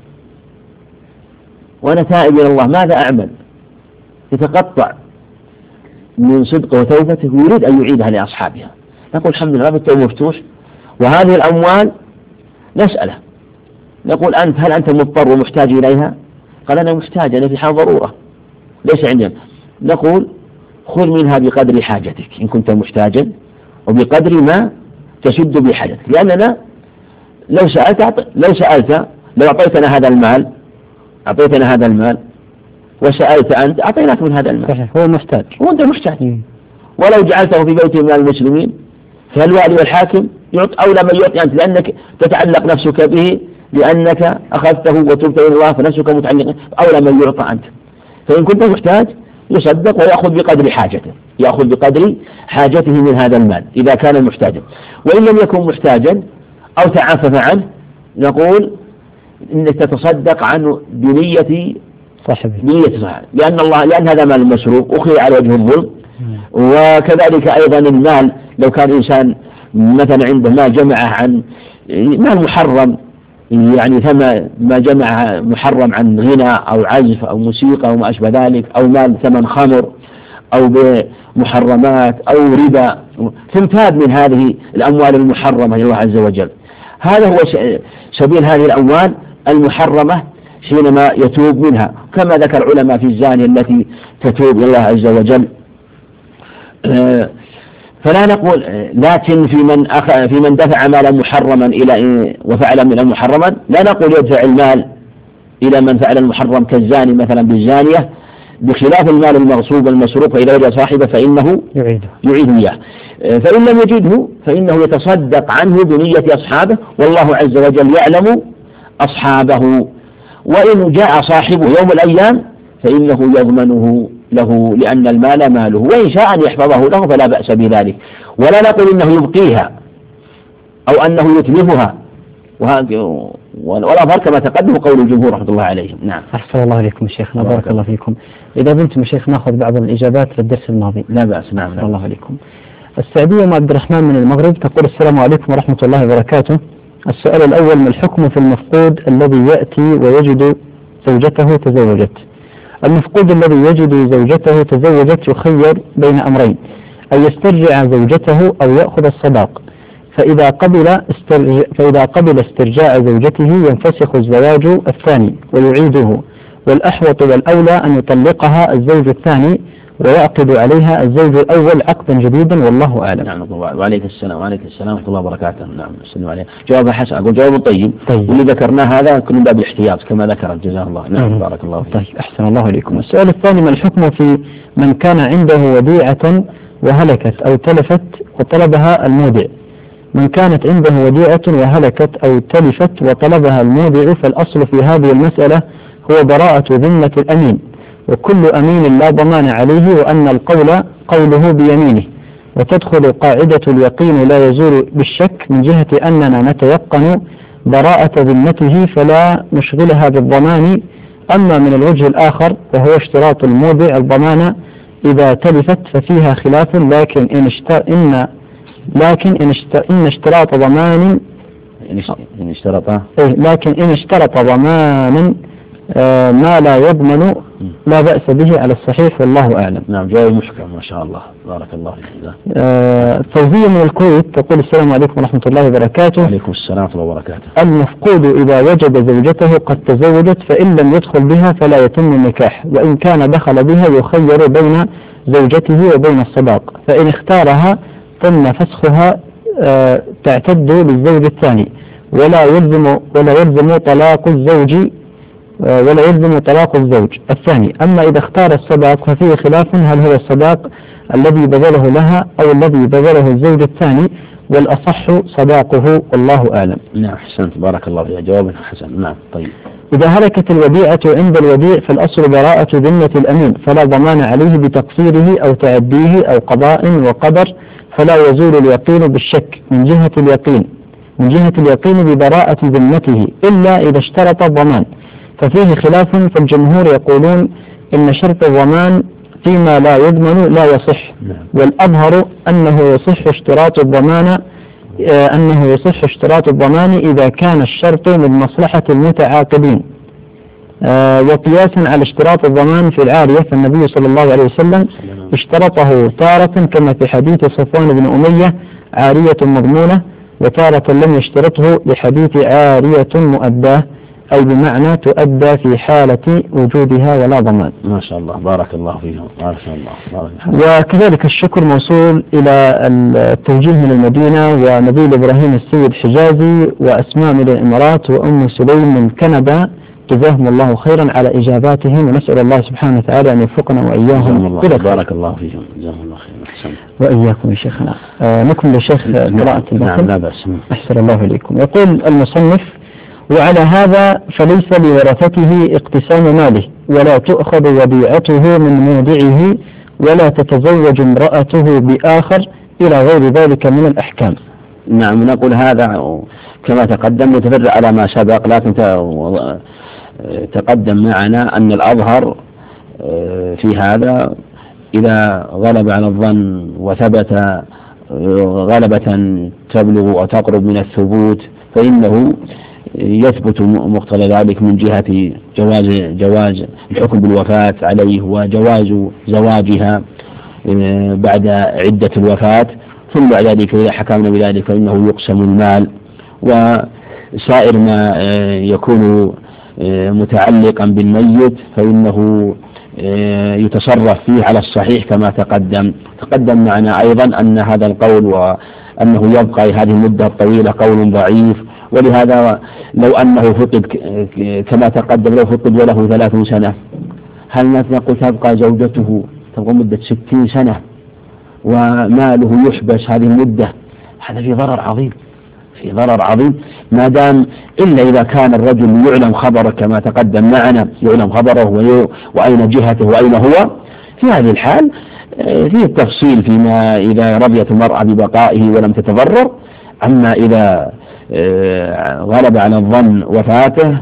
وأنا تائب إلى الله، ماذا أعمل؟ يتقطع من صدقه وتوبته ويريد أن يعيدها لأصحابها. نقول الحمد لله بالتوبة مفتوح، وهذه الأموال نسأله نقول أنت هل أنت مضطر ومحتاج إليها؟ قال أنا محتاج، أنا في حال ضرورة ليس عندنا. نقول خذ منها بقدر حاجتك إن كنت محتاجا وبقدر ما تسد بحاجتك، لأننا لو سألت لو سألت لو أعطيتنا هذا المال أعطيتنا هذا المال وسألت أنت أعطيناك من هذا المال. صحيح، هو محتاج وأنت محتاج. ولو جعلته في بيت من المسلمين فالوالي والحاكم يعطي أولى من يعطي أنت، لأنك تتعلق نفسك به، لأنك أخذته وتبت إلى الله فنفسك متعلقة، أولى من يعطى أنت. فإن كنت محتاج يصدق ويأخذ بقدر حاجته، يأخذ بقدر حاجته من هذا المال إذا كان محتاجا. وإن لم يكن محتاجا أو تعافف عنه نقول إنك تتصدق عنه بنية صاحبه، بنية صاحبه، لأن الله لأن هذا مال مسروق أخذ على وجه الظلم. وكذلك أيضا المال لو كان إنسان مثلا عنده ما جمعه عن مال محرم، يعني ثم ما جمع محرم عن غنى أو عزف أو موسيقى أو ما أشبه ذلك، أو مال ثمن خمر أو بمحرمات أو ربا، ثم تاب من هذه الأموال المحرمة لله عز وجل. هذا هو سبيل هذه الأموال المحرمة حينما يتوب منها، كما ذكر العلماء في الزانية التي تتوب إلى الله عز وجل. فلا نقول، لكن في من أخ... في من دفع مالا محرما إلى وفعل من المحرما لا نقول يدفع المال إلى من فعل المحرم كالزاني مثلا بالزانية، بخلاف المال المغصوب المسروق، فإذا وجد صاحبه فإنه يعيده يعيد إياه. فإن لم يجده فإنه يتصدق عنه بنية أصحابه، والله عز وجل يعلم أصحابه. وإن جاء صاحبه يوم الأيام فإنه يضمنه له، لأن المال ماله، وإن شاء أن يحفظه له فلا بأس بذلك. ولا نقول إنه يبقيها أو أنه يتلفها، ولا فرق كما تقدم قول الجمهور رحمة الله عليهم. نعم. أحسن الله عليكم شيخنا، بارك الله فيكم. إذا بنتم شيخ نأخذ بعض الإجابات للدرس الماضي. لا بأس. نعم. أحسن الله عليكم. السعدية أم عبد الرحمن من المغرب تقول السلام عليكم ورحمة الله وبركاته. السؤال الأول: ما الحكم في المفقود الذي يأتي ويجد زوجته تزوجت؟ المفقود الذي يجد زوجته تزوجت يخير بين أمرين: أن يسترجع زوجته أو يأخذ الصداق، فإذا قبل استرجع فإذا قبل استرجاع زوجته ينفسخ الزواج الثاني ويعيده، والأحوط والأولى أن يطلقها الزوج الثاني ويعقد عليها الزوج الأول عقدا جديدا، والله أعلم. نعم. وعليك السلام وعليك السلام ورحمة الله وبركاته. نعم. السلام عليك. جواب حسن، أقول جواب طيب. طيب. واللي ذكرناه هذا كل باب الاحتياط كما ذكر جزاه الله. نعم. بارك الله فيك. طيب. أحسن الله عليكم. السؤال الثاني: ما الحكم في من كان عنده وديعة وهلكت أو تلفت وطلبها المودع؟ من كانت عنده وديعة وهلكت أو تلفت وطلبها المودع، فالأصل في هذه المسألة هو براءة ذمة الأمين، وكل أمين لا ضمان عليه، وأن القول قوله بيمينه، وتدخل قاعدة اليقين لا يزول بالشك من جهة أننا نتيقن براءة ذمته فلا نشغلها بالضمان. أما من الوجه الآخر وهو اشتراط المودع الضمان إذا تلفت ففيها خلاف، لكن إن اشترط إن لكن إن, اشتر إن اشتراط ضمان إن اشترط إيه لكن إن اشترط ضمان آه ما لا يضمن لا بأس به على الصحيح والله أعلم. نعم جواب محكم ما شاء الله بارك الله فيك. آه فوزية من الكويت تقول السلام عليكم ورحمة الله وبركاته. وعليكم السلام ورحمة الله وبركاته. المفقود إذا وجد زوجته قد تزوجت فإن لم يدخل بها فلا يتم النكاح، وإن كان دخل بها يخير بين زوجته وبين الصداق، فإن اختارها تم فسخها آه تعتد للزوج الثاني ولا يلزم ولا يلزم طلاق الزوج آه ولا يلزم طلاق الزوج الثاني. أما إذا اختار الصداق ففيه خلاف هل هو الصداق الذي بذله لها أو الذي بذله الزوج الثاني، والأصح صداقه والله أعلم. نعم أحسنت بارك الله فيك جواب حسن. نعم طيب. إذا هلكت الوديعة عند الوديع فالأصل براءة ذمة الأمين فلا ضمان عليه بتقصيره أو تعديه أو قضاء وقدر، فلا يزول اليقين بالشك من جهة اليقين من جهة اليقين ببراءة ذمته إلا إذا اشترط الضمان، ففيه خلاف، فالجمهور يقولون إن شرط الضمان فيما لا يضمن لا يصح، والأظهر أنه يصح اشتراط الضمان أنه يصح اشتراط الضمان إذا كان الشرط من مصلحة المتعاقدين. وقياسا على اشتراط الضمان في العارية فالنبي صلى الله عليه وسلم اشترطه تارة كما في حديث صفوان بن أمية عارية مضمونة، وتارة لم يشترطه لحديث عارية مؤداه، أي بمعنى تؤدى في حالة وجودها ولا ضمان. ما شاء الله بارك الله فيهم ما شاء الله بارك الله. وكذلك الشكر موصول إلى التوجيه من المدينة ونبيل إبراهيم السيد حجازي وأسماء من الإمارات وأم سليم من كندا، جزاهم الله خيرا على إجاباتهم، ونسأل الله سبحانه وتعالى أن يوفقنا وإياهم. بارك الله فيهم جزاهم الله خيرا. وإياكم يا شيخنا. آه نكمل يا شيخ قراءة نعم لا بأس. أحسن الله إليكم. يقول المصنف: وعلى هذا فليس لورثته اقتسام ماله، ولا تؤخذ وديعته من مودعه، ولا تتزوج امرأته بآخر إلى غير ذلك من الأحكام. نعم نقول هذا كما تقدم متفرع على ما سبق، لكن تقدم معنا أن الأظهر في هذا إذا غلب على الظن وثبت غلبة تبلغ وتقرب من الثبوت فإنه يثبت مقتضى ذلك من جهة جواز جواز الحكم بالوفاة عليه وجواز زواجها بعد عدة الوفاة، ثم بعد ذلك إذا حكمنا بذلك فإنه يقسم المال، وسائر ما يكون متعلقا بالميت فإنه يتصرف فيه على الصحيح كما تقدم. تقدم معنا أيضا أن هذا القول وأنه يبقى هذه المدة الطويلة قول ضعيف، ولهذا لو أنه فقد كما تقدم لو فقد وله ثلاث سنة هل نقول تبقى زوجته تبقى مدة ستين سنة وماله يحبس هذه المدة؟ هذا في ضرر عظيم في ضرر عظيم ما دام إلا إذا كان الرجل يعلم خبره كما تقدم معنا، يعلم خبره وأين جهته وأين هو، في هذه الحال فيه التفصيل فيما إذا رضيت المرأة ببقائه ولم تتضرر. أما إذا غلب على الظن وفاته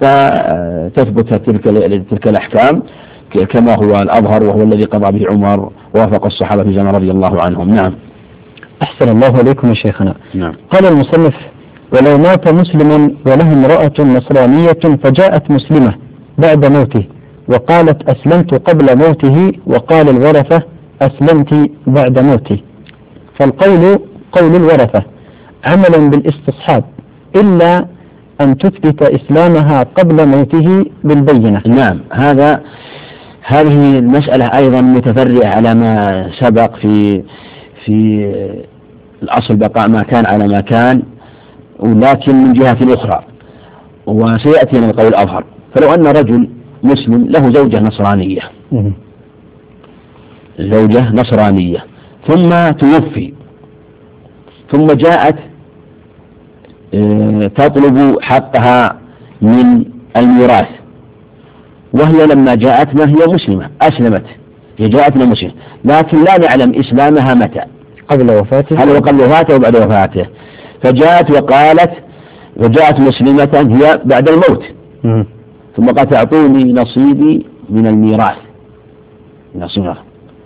فتثبت تلك تلك الأحكام كما هو الأظهر وهو الذي قضى به عمر ووافق الصحابة في زمن رضي الله عنهم. نعم. أحسن الله عليكم يا شيخنا. نعم. قال المصنف: ولو مات مسلم وله امرأة نصرانية فجاءت مسلمة بعد موته وقالت أسلمت قبل موته، وقال الورثة أسلمت بعد موته، فالقول قول الورثة عملا بالاستصحاب إلا أن تثبت إسلامها قبل موته بالبينة. نعم. هذا هذه المسألة أيضا متفرعة على ما سبق في في الأصل بقاء ما كان على ما كان، ولكن من جهة أخرى وسيأتي من القول الأظهر. فلو أن رجل مسلم له زوجة نصرانية زوجة نصرانية ثم توفي ثم جاءت تطلب حقها من الميراث، وهي لما جاءت ما هي مسلمة أسلمت، هي جاءتنا مسلمة لكن لا نعلم إسلامها متى، قبل وفاته هل هو قبل وفاته وبعد وفاته، فجاءت وقالت وجاءت مسلمة هي بعد الموت م. ثم قالت أعطوني نصيبي من الميراث نصيبها،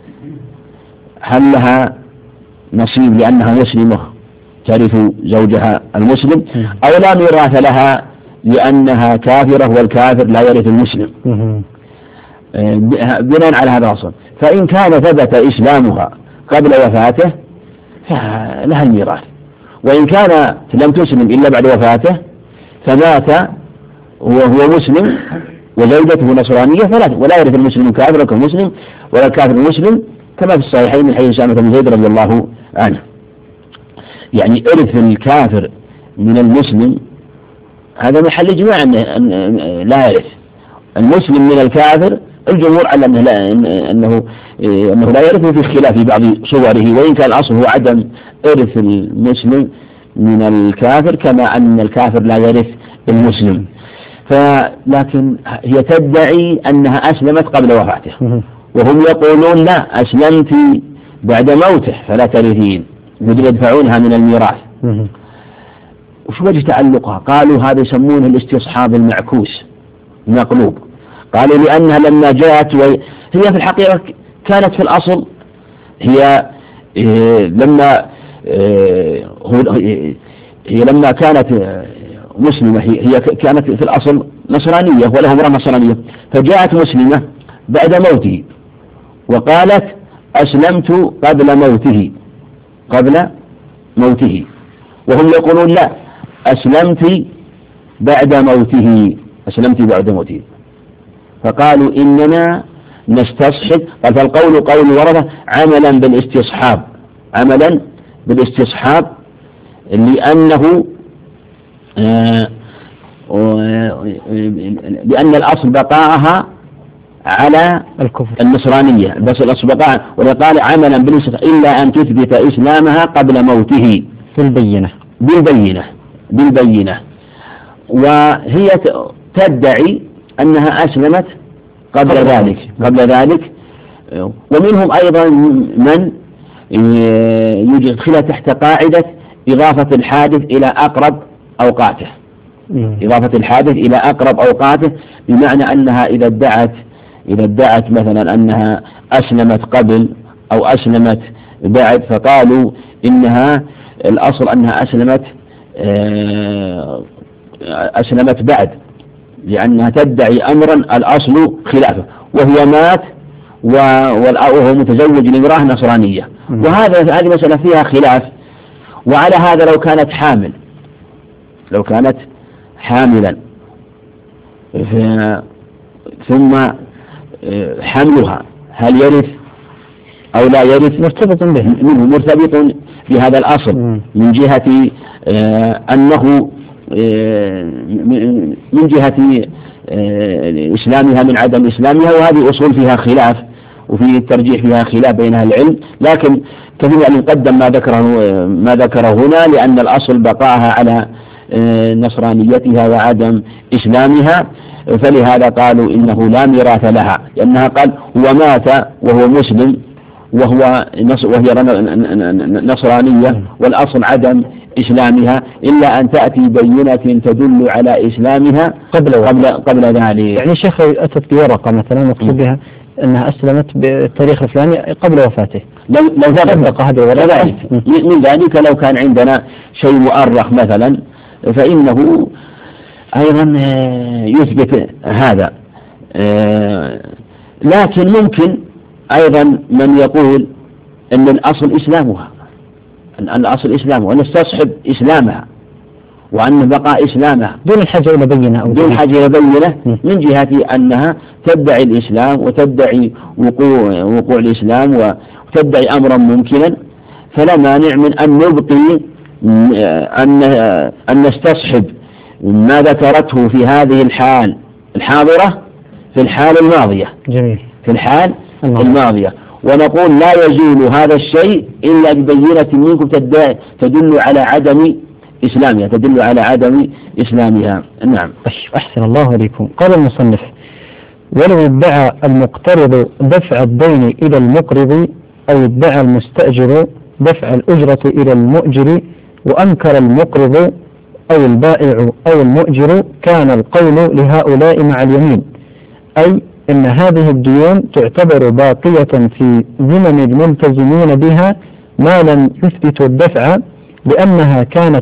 هل لها نصيب لأنها مسلمة ترث زوجها المسلم م. أو لا ميراث لها لأنها كافرة والكافر لا يرث المسلم؟ م. بناء على هذا الأصل. فإن كان ثبت إسلامها قبل وفاته فلها الميراث، وإن كان لم تسلم إلا بعد وفاته فمات وهو مسلم وزوجته نصرانية فلا ولا يرث المسلم كافر كمسلم ولا الكافر المسلم، كما في الصحيحين من حديث أسامة بن زيد رضي الله عنه. يعني إرث الكافر من المسلم هذا محل إجماع أنه لا يرث المسلم من الكافر. الجمهور على أنه لا, أنه أنه لا يرث في خلاف في بعض صوره، وإن كان الأصل هو عدم إرث المسلم من الكافر كما أن الكافر لا يرث المسلم. فلكن هي تدعي أنها أسلمت قبل وفاته، وهم يقولون لا أسلمت بعد موته فلا ترثين، يدفعونها من الميراث. وش وجه تعلقها؟ قالوا هذا يسمونه الاستصحاب المعكوس مقلوب. قالوا لأنها لما جاءت وهي في الحقيقة كانت في الأصل هي لما هي لما كانت مسلمة هي كانت في الأصل نصرانية ولها امرأة نصرانية، فجاءت مسلمة بعد موته وقالت أسلمت قبل موته قبل موته وهم يقولون لا أسلمت بعد موته أسلمت بعد موته. فقالوا إننا نستصحب، قال فالقول قول ورثة عملا بالاستصحاب عملا بالاستصحاب لأنه آه لأن الأصل بقاءها على الكفر النصرانية، بس الأصل بقاء وقال عملا بالاستصحاب إلا أن تثبت إسلامها قبل موته بالبينة بالبينة بالبينة وهي تدعي أنها أسلمت قبل ذلك قبل ذلك ومنهم أيضا من يدخلها تحت قاعدة إضافة الحادث إلى أقرب أوقاته إضافة الحادث إلى أقرب أوقاته، بمعنى أنها إذا ادعت إذا ادعت مثلا أنها أسلمت قبل أو أسلمت بعد فقالوا إنها الأصل أنها أسلمت أسلمت بعد، لأنها تدعي أمرا الأصل خلافه، وهو مات وهو متزوج لامرأة نصرانية. وهذا هذه مسألة فيها خلاف. وعلى هذا لو كانت حامل لو كانت حاملا ثم حملها هل يرث أو لا يرث؟ مرتبط به منه مرتبط بهذا الأصل من جهة أنه من جهة إسلامها من عدم إسلامها، وهذه أصول فيها خلاف وفي الترجيح فيها خلاف بين أهل العلم، لكن كثير من قدم ما ذكره ما ذكره هنا لأن الأصل بقاها على نصرانيتها وعدم إسلامها، فلهذا قالوا إنه لا ميراث لها، لأنها قال هو مات وهو مسلم وهو وهي نصرانية والأصل عدم إسلامها إلا أن تأتي بينة تدل على إسلامها قبل قبل قبل ذلك. يعني شيخ أتت بورقة مثلا مكتوب بها أنها أسلمت بالتاريخ الفلاني قبل وفاته، لو لو طبق هذه الورقة من ذلك لو كان عندنا شيء مؤرخ مثلا فإنه أيضا يثبت هذا. لكن ممكن أيضا من يقول أن الأصل إسلامها أن الأصل إسلامها ونستصحب إسلامها وأن بقاء إسلامها دون الحاجة إلى بينة أو دون حاجة إلى بينة من جهة أنها تدعي الإسلام وتدعي وقوع وقوع الإسلام وتدعي أمرا ممكنا، فلا مانع من أن نبقي أن أن نستصحب ما ذكرته في هذه الحال الحاضرة في الحال الماضية. جميل. في الحال الماضية ونقول لا يزول هذا الشيء إلا ببينة منكم تدل على عدم إسلامها تدل على عدم إسلامها. نعم. أحسن الله عليكم. قال المصنف: ولو ادعى المقترض دفع الدين إلى المقرض أو ادعى المستأجر دفع الأجرة إلى المؤجر وأنكر المقرض أو البائع أو المؤجر كان القول لهؤلاء مع اليمين، أي إن هذه الديون تعتبر باقية في ذمم الملتزمين بها ما لم يثبتوا الدفع لأنها كانت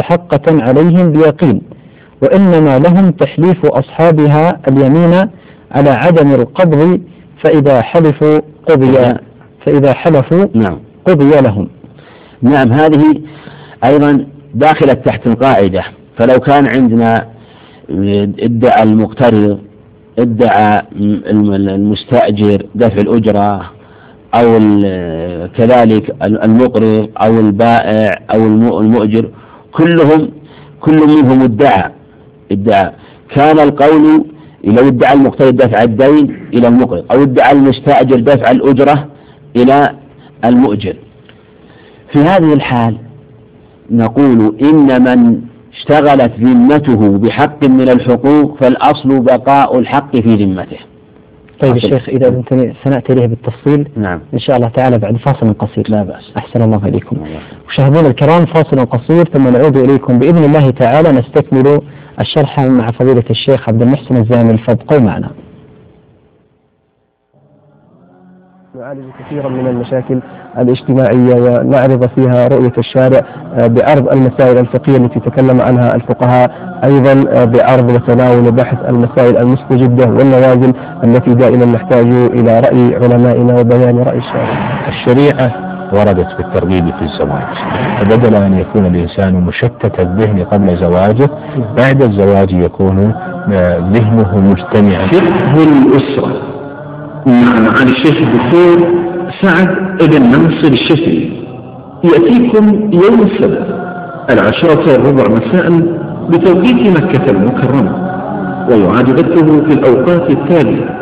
مستحقة عليهم بيقين، وإنما لهم تحليف أصحابها اليمين على عدم القبض فإذا حلفوا قضي فإذا حلفوا نعم قضي لهم. نعم، هذه أيضا داخلة تحت القاعدة. فلو كان عندنا ادعى المقترض ادعى المستأجر دفع الأجرة أو كذلك المقرض أو البائع أو المؤجر، كلهم كل منهم ادعى ادعى كان القول لو ادعى المقترض دفع الدين إلى المقرض أو ادعى المستأجر دفع الأجرة إلى المؤجر. في هذه الحال نقول إن من اشتغلت ذمته بحق من الحقوق فالأصل بقاء الحق في ذمته. طيب الشيخ، إذا أنت سنأتي إليه بالتفصيل نعم إن شاء الله تعالى بعد فاصل قصير. لا بأس. أحسن الله إليكم. مشاهدينا الكرام، فاصل قصير ثم نعود إليكم بإذن الله تعالى نستكمل الشرح مع فضيلة الشيخ عبد المحسن الزامل، فابقوا معنا. نعالج كثيرا من المشاكل الاجتماعية ونعرض فيها رؤية الشارع بعرض المسائل الفقهية التي تكلم عنها الفقهاء، أيضا بعرض وتناول وبحث المسائل المستجدة والنوازل التي دائما نحتاج إلى رأي علمائنا وبيان رأي الشارع. الشريعة وردت بالترغيب في الزواج، فبدل أن يكون الإنسان مشتت الذهن قبل زواجه، بعد الزواج يكون ذهنه مجتمعا. فقه الأسرة مع الشيخ الدكتور سعد ابن ناصر الشافعي يأتيكم يوم السبت العاشرة والربع مساء بتوقيت مكة المكرمة، ويعاد بثه في الأوقات التالية: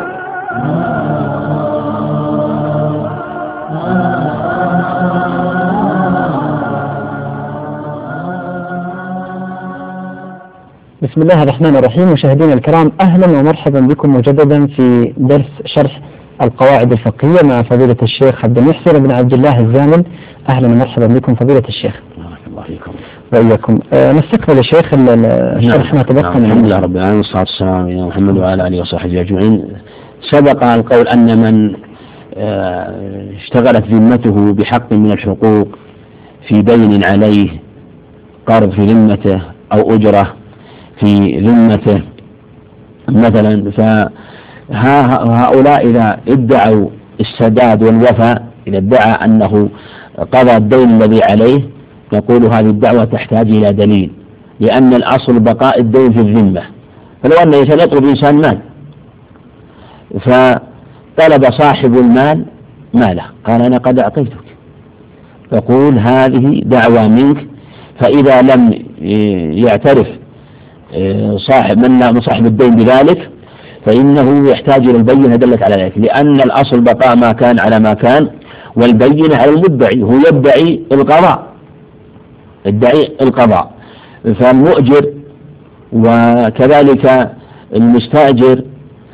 بسم الله الرحمن الرحيم. مشاهدينا الكرام، أهلا ومرحبا بكم مجددا في درس شرح القواعد الفقهية مع فضيلة الشيخ عبد المحسن بن عبد الله الزامل. أهلا ومرحبا بكم فضيلة الشيخ. الله فيكم وإياكم. أه نستقبل يا شيخ الشرح ما تبقى من الحمد لله رب العالمين والصلاة والسلام على محمد وعلى آله وصحبه أجمعين. سبق القول أن من اشتغلت ذمته بحق من الحقوق في دين عليه، قرض في ذمته أو أجرة في ذمته مثلا، فهؤلاء إذا ادعوا السداد والوفاء، إذا ادعى أنه قضى الدين الذي عليه، نقول هذه الدعوة تحتاج إلى دليل، لأن الأصل بقاء الدين في الذمة. فلو أن إنسان يطلب إنسان مال فطلب صاحب المال ماله، قال أنا قد أعطيتك، تقول هذه دعوة منك، فإذا لم يعترف صاحب من صاحب الدين بذلك فإنه يحتاج إلى البينة دلت على ذلك، لأن الأصل بقاء ما كان على ما كان، والبينة على المدعي، هو يدعي القضاء يدعي القضاء فالمؤجر وكذلك المستأجر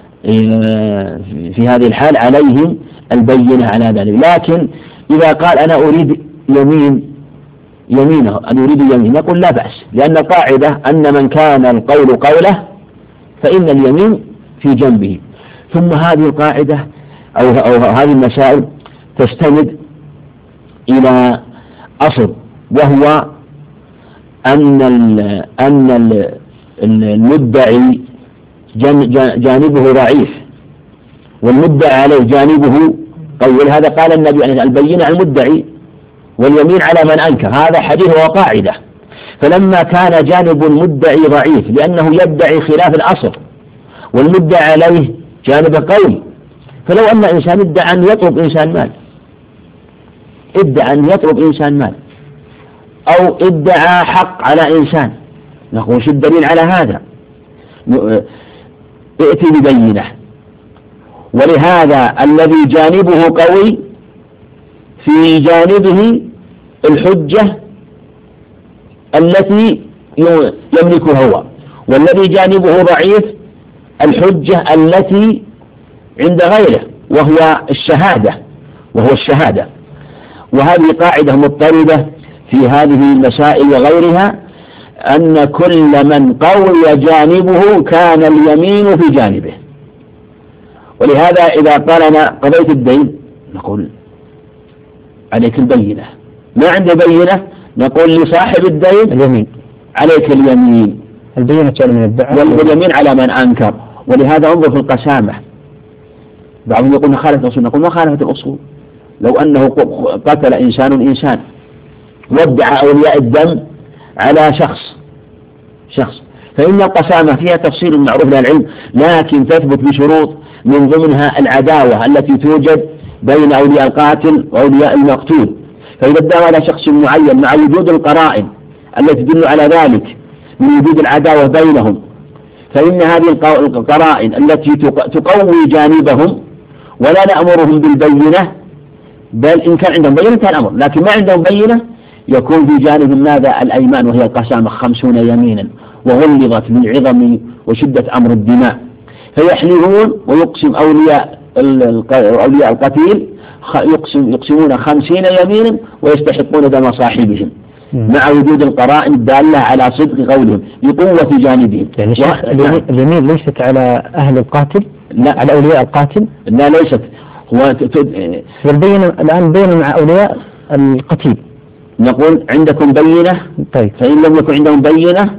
في هذه الحال عليهم البينة على ذلك. لكن إذا قال أنا أريد يمين يمينه أن يريد يمين، نقول لا بأس، لأن القاعدة أن من كان القول قوله فإن اليمين في جنبه. ثم هذه القاعدة أو, أو هذه المسائل تستند إلى أصل، وهو أن ال أن ال المدعي جانبه ضعيف والمدعي عليه جانبه قوي. هذا قال النبي عليه البينة على المدعي واليمين على من أنكر، هذا حديث وقاعدة. فلما كان جانب المدعي ضعيف لأنه يدعي خلاف الأصل والمدعي عليه جانب قوي، فلو أن إنسان ادعى أن يطلب إنسان مال ادعى أن يطلب إنسان مال أو ادعى حق على إنسان، نقول شو الدليل على هذا؟ ائتي ببينة. ولهذا الذي جانبه قوي في جانبه الحجة التي يملكها هو، والذي جانبه ضعيف الحجة التي عند غيره، وهو الشهادة وهو الشهادة وهذه قاعدة مضطردة في هذه المسائل وغيرها، أن كل من قوي جانبه كان اليمين في جانبه. ولهذا إذا قال أنا قضيت الدين نقول عليك البينة، ما عنده بينة نقول لصاحب الدين اليمين عليك اليمين، البينة من الدعاء واليمين على من أنكر. ولهذا انظر في القسامة، بعضهم يقول خالفت الأصول، نقول ما خالفت الأصول. لو أنه قتل إنسان إنسان وادعى أولياء الدم على شخص شخص فإن القسامة فيها تفصيل معروف للعلم، لكن تثبت بشروط من ضمنها العداوة التي توجد بين أولياء القاتل وأولياء المقتول. فإذا ادعى على شخص معين مع وجود القرائن التي تدل على ذلك من وجود العداوة بينهم، فإن هذه القرائن التي تقوي جانبهم، ولا نأمرهم بالبينة، بل إن كان عندهم بينة كان أمر، لكن ما عندهم بينة يكون في جانب ماذا؟ الأيمان، وهي القسامة خمسون يمينا، وغلظت من عظم وشدة أمر الدماء. فيحلفون ويقسم أولياء أولياء القتيل يقسم يقسمون خمسين يمينا ويستحقون دم صاحبهم مع وجود القرائن الدالة على صدق قولهم لقوة جانبهم. يعني شيخ اليمين ليست على أهل القاتل، لا على أولياء القاتل، لا ليست. هو فالبين الآن بين مع أولياء القتيل، نقول عندكم بينة، طيب فإن لم يكن عندهم بينة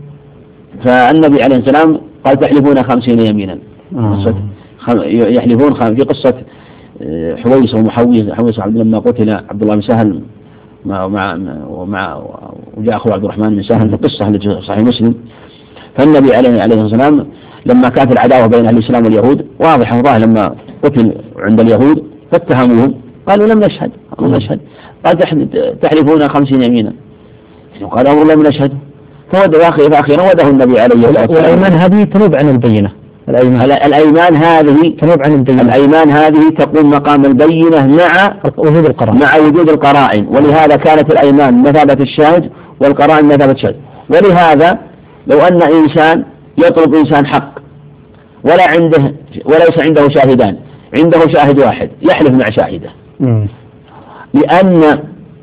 فالنبي عليه السلام قال تحلفون خمسين يمينا. آه. يحلفون في قصة حويس ومحويس حويس عبد لما قتل عبد الله بن سهل مع مع ومع وجاء أخوه عبد الرحمن بن سهل في القصة التي صحيح مسلم. فالنبي عليه عليه السلام لما كانت العداوة بين أهل الإسلام واليهود واضحة وظاهرة، لما قتل عند اليهود فاتهموهم قالوا لم نشهد لم نشهد قال تحلفون خمسين يمينا، قال أمر لم نشهد، فود فأخيرا وده النبي عليه الصلاة والسلام. والأيمان هذه تنوب عن البينة، الأيمان, الأيمان هذه تنوب عن البينة، الأيمان هذه تقوم مقام البينة مع وجود القرائن مع وجود القرائن، ولهذا كانت الأيمان مثابة الشاهد والقرائن مثابة الشاهد. ولهذا لو أن إنسان يطلب إنسان حق ولا عنده وليس عنده شاهدان، عنده شاهد واحد، يحلف مع شاهده، م. لأن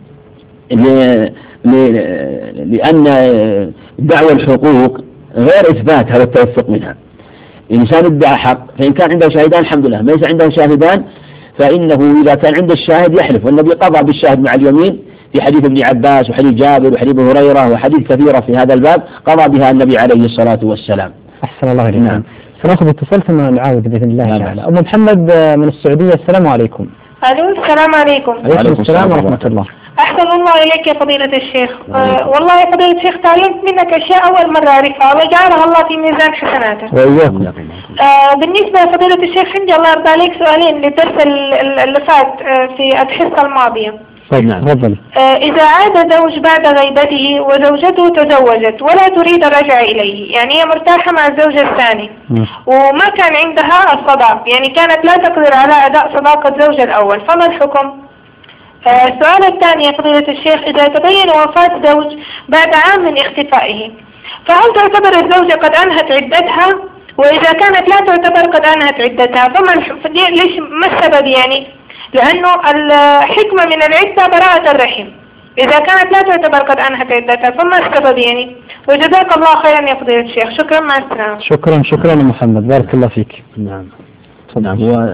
لأن دعوى الحقوق غير إثبات هذا التوثق منها. إنسان ادعى حق فإن كان عنده شاهدان الحمد لله، ليس عنده شاهدان فإنه إذا كان عنده الشاهد يحلف، والنبي قضى بالشاهد مع اليمين في حديث ابن عباس وحديث جابر وحديث ابي هريرة وحديث كثيرة في هذا الباب قضى بها النبي عليه الصلاة والسلام. أحسن الله إليكم. نعم. سنأخذ اتصال ثم نعاود بإذن الله تعالى. أم محمد من السعودية، السلام عليكم. ألو السلام عليكم. عليكم السلام ورحمة الله. أحسن الله إليك يا فضيلة الشيخ. أه والله يا فضيلة الشيخ تعلمت منك أشياء أول مرة أعرفها وجعلها الله في ميزان حسناته. وإياكم. أه بالنسبة لفضيلة الشيخ عندي الله يرضى عليك سؤالين للدرس اللي فات في الحصة الماضية. طيب نعم تفضل. أه إذا عاد زوج بعد غيبته وزوجته تزوجت ولا تريد الرجع إليه، يعني هي مرتاحة مع الزوج الثاني م. وما كان عندها الصداق، يعني كانت لا تقدر على أداء صداقة الزوج الأول، فما الحكم؟ آه السؤال الثاني يا فضيلة الشيخ، إذا تبين وفاة زوج بعد عام من اختفائه فهل تعتبر الزوجة قد أنهت عدتها؟ وإذا كانت لا تعتبر قد أنهت عدتها فما ليش ما السبب؟ يعني لأنه الحكمة من العدة براءة الرحم، إذا كانت لا تعتبر قد أنهت عدتها فما السبب يعني؟ وجزاك الله خيرا يا فضيلة الشيخ، شكرا مع السلامة. شكرا شكرا محمد، بارك الله فيك. نعم نعم. هو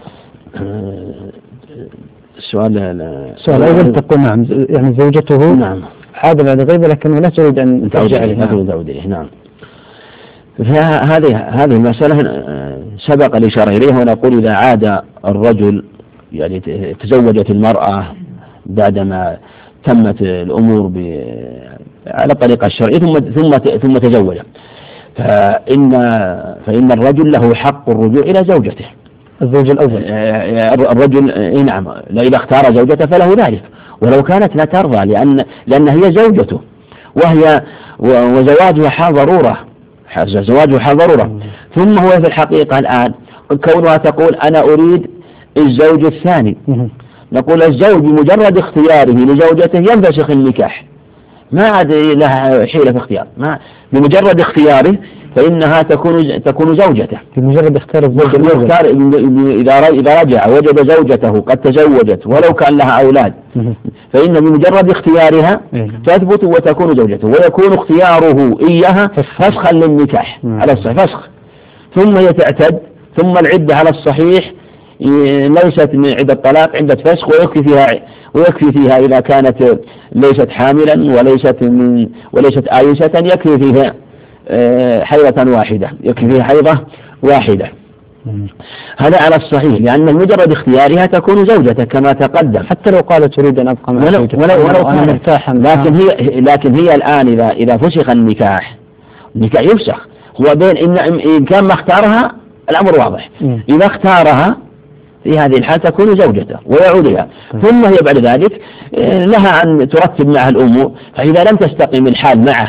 السؤال السؤال الأول تقول نعم يعني زوجته نعم عاد بعد غيبة لكن لا تريد أن ترجع إليه. نعم. نعم. فهذه هذه المسألة سبق الإشارة إليها، ونقول إذا عاد الرجل يعني تزوجت المرأة بعدما تمت الأمور على الطريقة الشرعية ثم ثم ثم تزوج، فإن فإن الرجل له حق الرجوع إلى زوجته الزوج الأول. الرجل نعم إذا اختار زوجته فله ذلك، ولو كانت لا ترضى، لأن لأن هي زوجته وهي وزواجها حال ضرورة، زواجها حال ضرورة. ثم هو في الحقيقة الآن كونها تقول أنا أريد الزوج الثاني، نقول الزوج بمجرد اختياره لزوجته ينفسخ النكاح، ما عاد لها حيلة في اختيار، ما بمجرد اختياره فإنها تكون تكون زوجته. بمجرد اختيار الزوج الأول إذا إذا رجع وجد زوجته قد تزوجت ولو كان لها أولاد فإن بمجرد اختيارها تثبت وتكون زوجته، ويكون اختياره إياها فسخا للنكاح على الصحيح فسخ، ثم هي تعتد، ثم العدة على الصحيح ليست من عدة طلاق عدة فسخ، ويكفي فيها ويكفي فيها إذا كانت ليست حاملا وليست من وليست آيسة يكفي فيها حيضة واحدة، يكفي فيها حيضة واحدة. هذا على الصحيح، لأن مجرد اختيارها تكون زوجته كما تقدم، حتى لو قالت تريد أن أبقى مع ولو, زوجتي ولو, ولو أنا مرتاحا، لكن هي لكن هي الآن إذا إذا فسخ النكاح، النكاح يفسخ، هو بين إن إن كان ما اختارها الأمر واضح. م. إذا اختارها في هذه الحالة تكون زوجته ويعود لها، ثم هي بعد ذلك لها أن ترتب معها الأمور. فإذا لم تستقم الحال معه،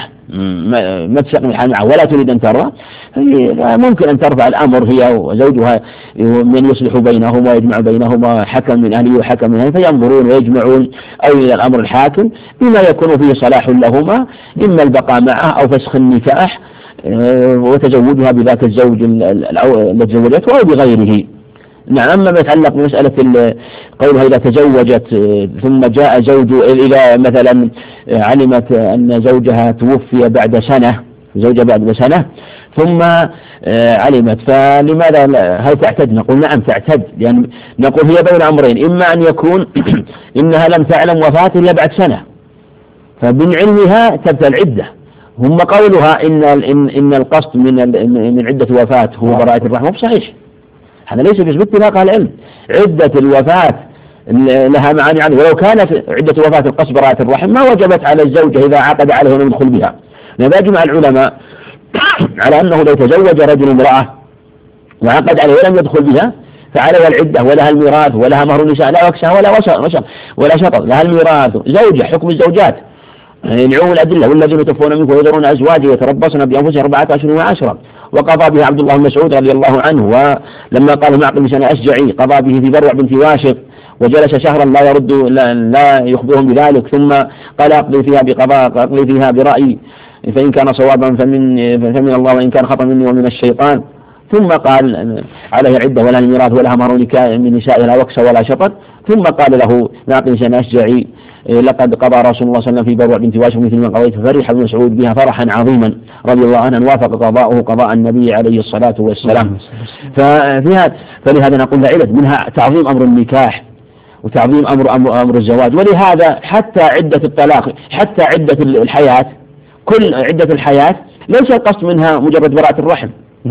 ما تستقم الحال معه ولا تريد أن ترى، ممكن أن ترفع الأمر هي وزوجها من يصلح بينهما ويجمع بينهما، حكم من أهله وحكم من أهله، فينظرون ويجمعون، أو إلى الأمر الحاكم بما يكون فيه صلاح لهما، إما البقاء معه أو فسخ النكاح وتزوجها بذاك الزوج الذي تزوجته أو بغيره. نعم. أما ما يتعلق بمسألة قولها إذا تزوجت ثم جاء زوج، إذا مثلا علمت أن زوجها توفي بعد سنة، زوجها بعد سنة ثم علمت، فلماذا هل تعتد؟ نقول نعم تعتد، لأن نقول هي بين أمرين، إما أن يكون إنها لم تعلم وفاته إلا بعد سنة فمن علمها تبدأ العدة. هم قولها إن إن القصد من من عدة وفاة هو براءة الرحم صحيح، هذا ليس باتفاق أهل العلم. عدة الوفاة لها معاني عنه، ولو كانت عدة وفاة القصد براءة الرحم ما وجبت على الزوجة إذا عقد عليه أن يدخل بها. لذا أجمع العلماء على أنه لو تزوج رجل امرأة وعقد عليه ولم يدخل بها فعليها العدة ولها الميراث ولها مهر النساء، لا وكسها ولا وشر ولا شطر، لها الميراث، زوجة حكم الزوجات لعموم الأدلة، والذين يتوفون منكم ويذرون أزواجا يتربصن بأنفسهن أربعة أشهر وعشرا، وقضى به عبد الله بن مسعود رضي الله عنه، ولما قال معقل بن سنة أشجعي قضى به في بروع بنت واشق، وجلس شهرا لا يرد لا, لا يخبرهم بذلك، ثم قال أقضي فيها بقضاء أقضي فيها برأيي، فإن كان صوابا فمن فمن الله وإن كان خطأ مني ومن الشيطان، ثم قال عليه عدة ولا الميراث ولها مهر من نسائها لا وكس ولا شطر، ثم قال له معقل بن سنة أشجعي لقد قضى رسول الله صلى الله عليه وسلم في بروع بنت واشق مثل ما قضيت، ففرح ابن مسعود بها فرحا عظيما رضي الله عنه، وافق قضاؤه قضاء النبي عليه الصلاة والسلام. ففيها فلهذا نقول لعلة منها تعظيم أمر النكاح وتعظيم أمر أمر, أمر الزواج، ولهذا حتى عدة الطلاق حتى عدة الحياة كل عدة الحياة ليس القصد منها مجرد براءة الرحم،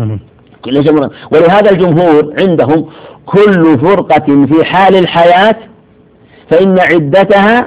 ولهذا الجمهور عندهم كل فرقة في حال الحياة فإن عدتها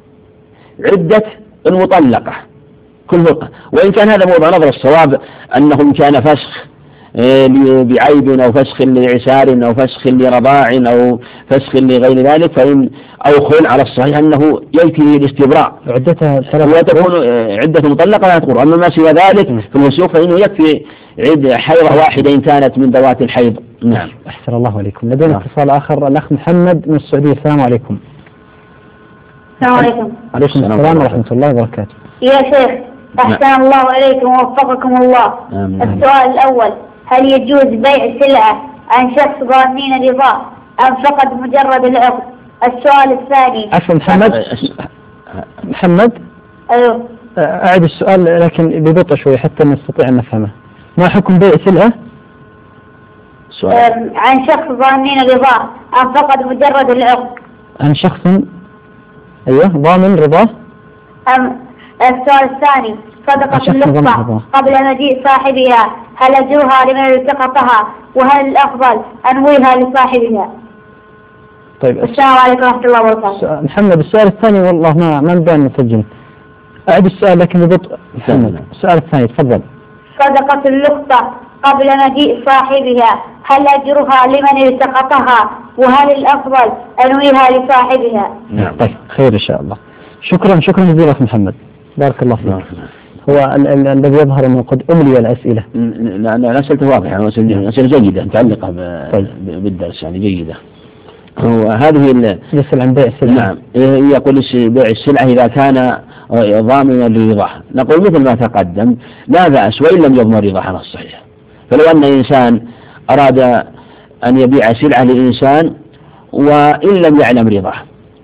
عدة المطلقة كل فرقة، وإن كان هذا موضع نظر. الصواب أنه إن كان فسخ بعيب أو فسخ لعسار أو فسخ لرضاع أو فسخ لغير ذلك فإن أو خل على الصحيح أنه يأتي الاستبراء عدتها وتكون عدة مطلقة لا تقر. أما ما سوى ذلك في الوسوق فإنه يكفي عدة حيضة واحدة إن كانت من ذوات الحيض. نعم. أحسن الله عليكم. لدينا اتصال آخر، الأخ محمد من السعودية. السلام عليكم. السلام عليكم. عليكم السلام ورحمة الله وبركاته. يا شيخ أحسن الله عليكم ووفقكم الله. آمين. السؤال الأول، هل يجوز بيع سلعة عن شخص ضامنين رضاه أم فقط مجرد العقد؟ السؤال الثاني. عفوا محمد. محمد. أيوه. أعد السؤال لكن ببطء شوي حتى نستطيع أن نفهمه. ما حكم بيع سلعة؟ سؤال. عن شخص ضامنين رضاه أم فقط مجرد العقد؟ عن شخص أيوه ضامن رضاه. أم السؤال الثاني، صدقة اللقطة قبل مجيء صاحبها هل أجرها لمن التقطها وهل الأفضل أنويها لصاحبها؟ طيب السلام عليكم ورحمة الله وبركاته. محمد السؤال الثاني والله ما ما نبدأ نسجل. أعد السؤال لكن ببطء. محمد السؤال الثاني تفضل. صدقة اللقطة قبل مجيء صاحبها هل أجرها لمن التقطها وهل الأفضل أنويها لصاحبها؟ نعم. طيب خير إن شاء الله. شكرا شكرا جزيلا محمد، بارك الله فيك. هو الذي يظهر أنه قد أملي الأسئلة. لأن الأسئلة واضحة، أسئلة جيدة متعلقة بالدرس يعني جيدة. وهذه يسأل عن بيع السلعة. نعم يقول بيع السلعة إذا كان ضامنا لرضاه، نقول مثل ما تقدم لا بأس وإن لم يضمن رضاه على الصحيح. فلو أن إنسان أراد أن يبيع سلعة لإنسان وإن لم يعلم رضاه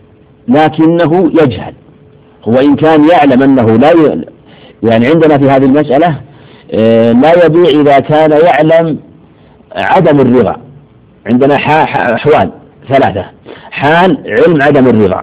لكنه يجهل، وإن كان يعلم أنه لا ي... يعني عندنا في هذه المسألة لا يبيع إذا كان يعلم عدم الرضا. عندنا أحوال ثلاثة: حال علم عدم الرضا،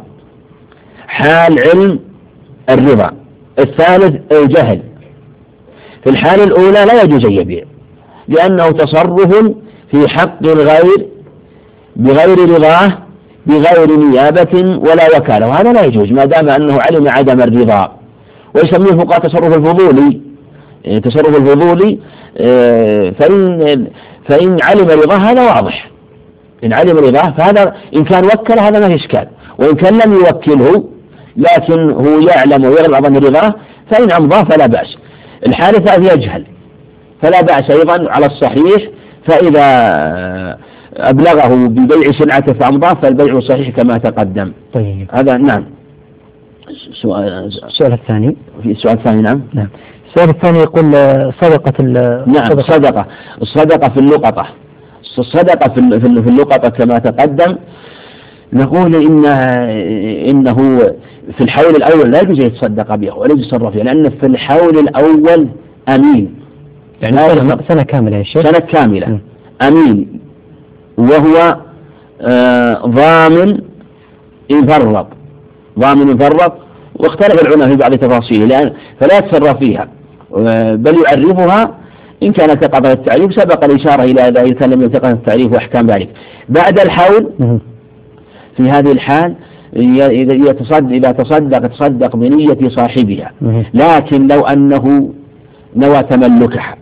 حال علم الرضا، الثالث الجهل. في الحالة الأولى لا يجوز أن يبيع لأنه تصرف في حق الغير بغير رضاه بغير نيابة ولا وكالة، وهذا لا يجوز ما دام أنه علم عدم الرضا، ويسميه فقهاء تصرف الفضولي. تصرف الفضولي فإن, فإن علم رضاه هذا واضح، إن علم رضاه فهذا إن كان وكل هذا ما في إشكال، وإن كان لم يوكله لكن هو يعلم ويرغب عن رضاه فإن أمضاه فلا بأس. الحادثة يجهل فلا بأس أيضا على الصحيح، فإذا أبلغه ببيع سلعته فأمضاه فالبيع صحيح كما تقدم. طيب. هذا نعم. سؤال السؤال الثاني في السؤال الثاني نعم. نعم. السؤال الثاني يقول صدقة نعم صدقة الصدقة في اللقطة الصدقة في اللقطة كما تقدم. نقول إن إنه في الحول الأول لا يجوز يتصدق بها ولا يتصرف فيها، لأن في الحول الأول أمين، يعني سنة, سنة كاملة يا شيخ، سنة كاملة م. أمين، وهو آه ضامن يفرط ضامن يفرط واختلف العلماء في بعض تفاصيله، لأن فلا يتصرف فيها بل يعرفها إن كانت تقبل التعريف. سبق الإشارة إلى ذلك إذا كان لم يتقبل التعريف وأحكام ذلك. بعد الحول م. في هذه الحال يتصدق إذا تصدق تصدق بنية صاحبها، لكن لو أنه نوى تملكها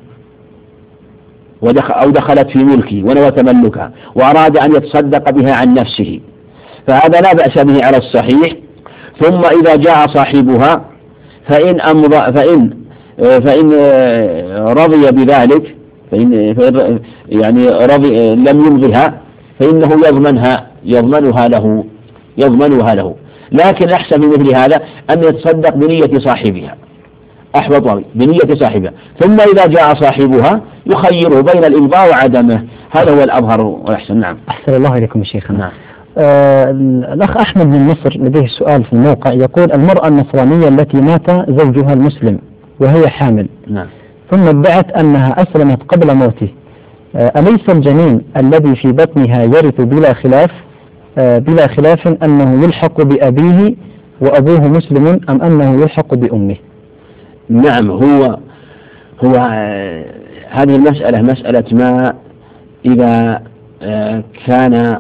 ودخل أو دخلت في ملكه ونوى تملكها وأراد أن يتصدق بها عن نفسه فهذا لا بأس به على الصحيح. ثم إذا جاء صاحبها فإن أمضى فإن فإن رضي بذلك فإن يعني رضي لم يمضها فإنه يضمنها يضمنها له يضمنها له لكن أحسن من مثل هذا أن يتصدق بنية صاحبها، أحوط بنية صاحبها، ثم إذا جاء صاحبها يخيره بين الإمضاء وعدمه، هذا هو الأظهر والأحسن. نعم. أحسن الله إليكم شيخنا. نعم. آه الأخ أحمد من مصر لديه سؤال في الموقع يقول: المرأة النصرانية التي مات زوجها المسلم وهي حامل، نعم. ثم ادعت أنها أسلمت قبل موته، آه أليس الجنين الذي في بطنها يرث بلا خلاف آه بلا خلاف أنه يلحق بأبيه وأبوه مسلم أم أنه يلحق بأمه؟ نعم. هو هو آه هذه المسألة مسألة ما إذا آه كان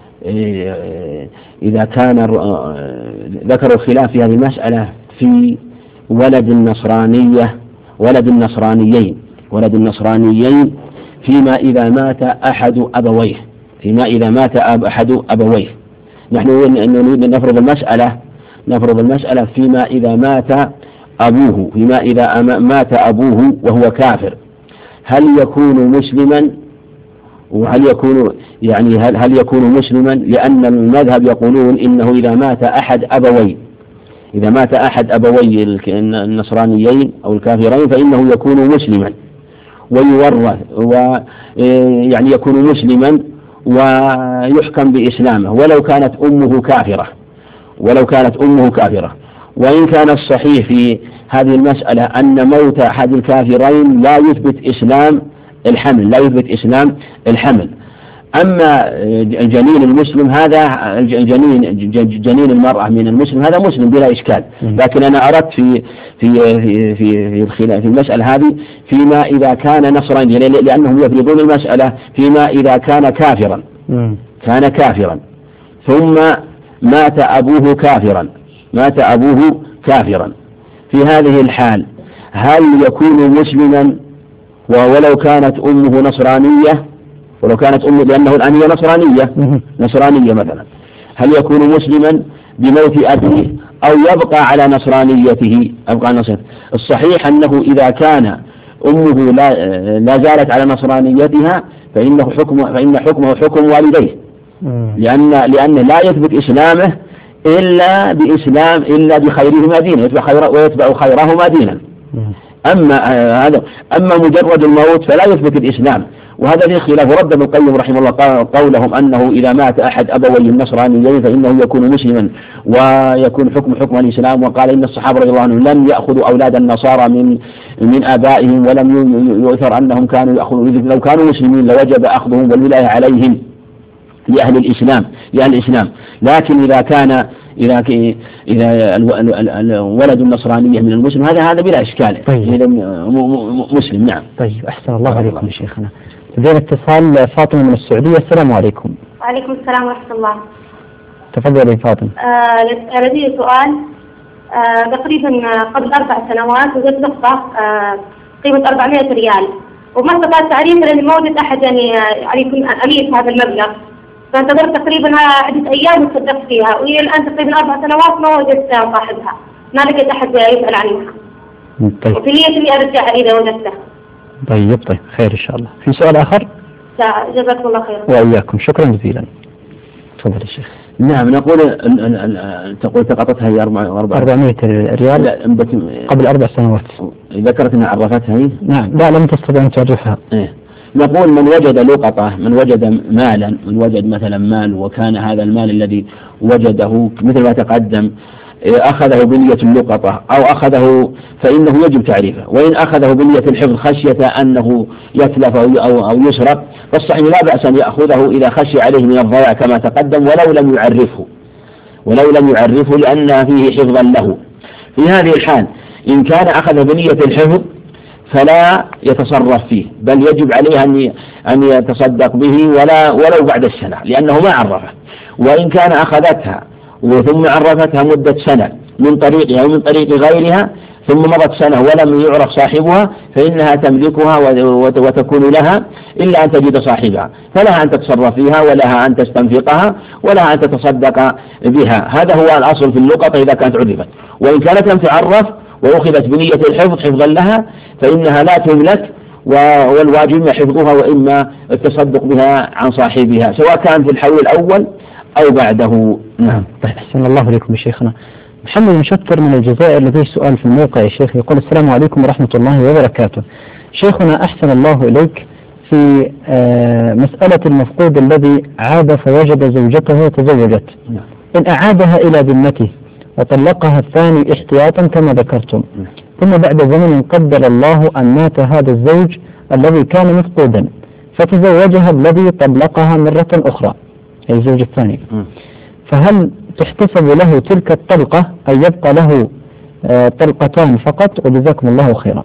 إذا كان ذكروا الخلاف في هذه المسألة في ولد النصرانية ولد النصرانيين ولد النصرانيين فيما إذا مات أحد أبويه فيما إذا مات أحد أبويه نحن نريد نفرض المسألة نفرض المسألة فيما إذا مات أبوه فيما إذا مات أبوه وهو كافر، هل يكون مسلما وهل يكون يعني هل, هل يكون مسلما؟ لأن المذهب يقولون إنه إذا مات أحد أبوي إذا مات أحد أبوي النصرانيين أو الكافرين فإنه يكون مسلما ويورث ويعني يكون مسلما ويحكم بإسلامه ولو كانت أمه كافرة ولو كانت أمه كافرة. وإن كان الصحيح في هذه المسألة أن موت أحد الكافرين لا يثبت إسلام الحمل لا يثبت إسلام الحمل. أما جنين المسلم هذا جنين جنين المرأة من المسلم هذا مسلم بلا إشكال، لكن أنا أردت في في في في في, في المسألة هذه فيما إذا كان نصرانيا لأنهم يفرضون المسألة فيما إذا كان كافرا كان كافرا ثم مات أبوه كافرا مات أبوه كافرا في هذه الحال هل يكون مسلما ولو كانت أمه نصرانية ولو كانت أمه لأنه الآن هي نصرانية نصرانية مثلا، هل يكون مسلما بموت أبيه أو يبقى على نصرانيته أبقى نصر؟ الصحيح أنه إذا كان أمه لا, لا زالت على نصرانيتها فإنه حكم فإن حكمه حكم والديه، لأن لأنه لا يثبت إسلامه إلا بإسلام إلا بخيرهما دينا يتبع خير ويتبع خيرهما دينا. أما هذا أما مجرد الموت فلا يثبت الإسلام، وهذا فيه خلاف. ورد ابن القيم رحمه الله قولهم أنه إذا مات أحد أبوي النصرانيين فإنه يكون مسلما ويكون حكم حكم الإسلام، وقال إن الصحابة رضي الله عنهم لم يأخذوا أولاد النصارى من من آبائهم ولم يؤثر أنهم كانوا يأخذوا، لو كانوا مسلمين لوجب أخذهم والولاية عليهم لأهل الإسلام لأهل الإسلام. لكن إذا كان إذا إذا الولد النصرانية من المسلم هذا هذا بلا إشكال. طيب. مسلم. نعم. طيب أحسن الله عليكم شيخنا. زين اتصال فاطمة من السعودية. السلام عليكم. وعليكم السلام ورحمة الله. تفضلي فاطمة. آه لدي سؤال. آه تقريبا قبل أربع سنوات وجدت نقطة آه قيمة أربعمائة ريال، وما استطعت تعريفها لأن ما وجدت أحد يعني يكون أمين هذا المبلغ، فانتظرت تقريبا عدة أيام وصدقت فيها، وهي الآن تقريبا أربع سنوات ما وجدت صاحبها، ما لقيت أحد يسأل عنها. طيب. وفي نية إني أرجعها إذا وجدتها. طيب طيب خير إن شاء الله. في سؤال آخر؟ لا جزاكم الله خيرا. وإياكم، شكرا جزيلا. تفضل يا شيخ. نعم نقول ال ال ال تقول تقاطتها هي أربعمائة ريال لا قبل أربع سنوات. ذكرت أنها عرفتها هي؟ نعم لا لم تستطع أن تعرفها. إيه. نقول من وجد لقطة، من وجد مالا، من وجد مثلا مال وكان هذا المال الذي وجده مثل ما تقدم أخذه بنية اللقطة أو أخذه فإنه يجب تعريفه، وإن أخذه بنية الحفظ خشية أنه يتلف أو, أو يسرق فالصحيح لا بأس أن يأخذه إذا خشي عليه من الضياع كما تقدم ولو لم يعرفه ولو لم يعرفه لأن فيه حفظا له. في هذه الحال إن كان أخذ بنية الحفظ فلا يتصرف فيه، بل يجب عليه أن أن يتصدق به ولا ولو بعد السنة لأنه ما عرفه. وإن كان أخذتها وثم عرفتها مدة سنة من طريقها أو من طريق غيرها ثم مضت سنة ولم يعرف صاحبها فإنها تملكها وتكون لها إلا أن تجد صاحبها، فلها أن تتصرف فيها ولها أن تستنفقها ولها أن تتصدق بها. هذا هو الأصل في اللقطة إذا كانت عرفت. وإن كانت لم تعرف وأخذت بنية الحفظ حفظا لها فإنها لا تملك، والواجب إما حفظها وإما التصدق بها عن صاحبها سواء كان في الحول الأول أو بعده. نعم. طيب أحسن الله إليكم يا شيخنا. محمد مشكر من الجزائر لديه سؤال في الموقع يا شيخ، يقول السلام عليكم ورحمة الله وبركاته. شيخنا أحسن الله إليك، في آه مسألة المفقود الذي عاد فوجد زوجته تزوجت، إن أعادها إلى ذمته وطلقها الثاني احتياطا كما ذكرتم، ثم بعد زمن قدر الله أن مات هذا الزوج الذي كان مفقودا فتزوجها الذي طلقها مرة أخرى أي الزوج الثاني، فهل تحتسب له تلك الطلقة أي يبقى له آه طلقتان فقط؟ وجزاكم الله خيرا.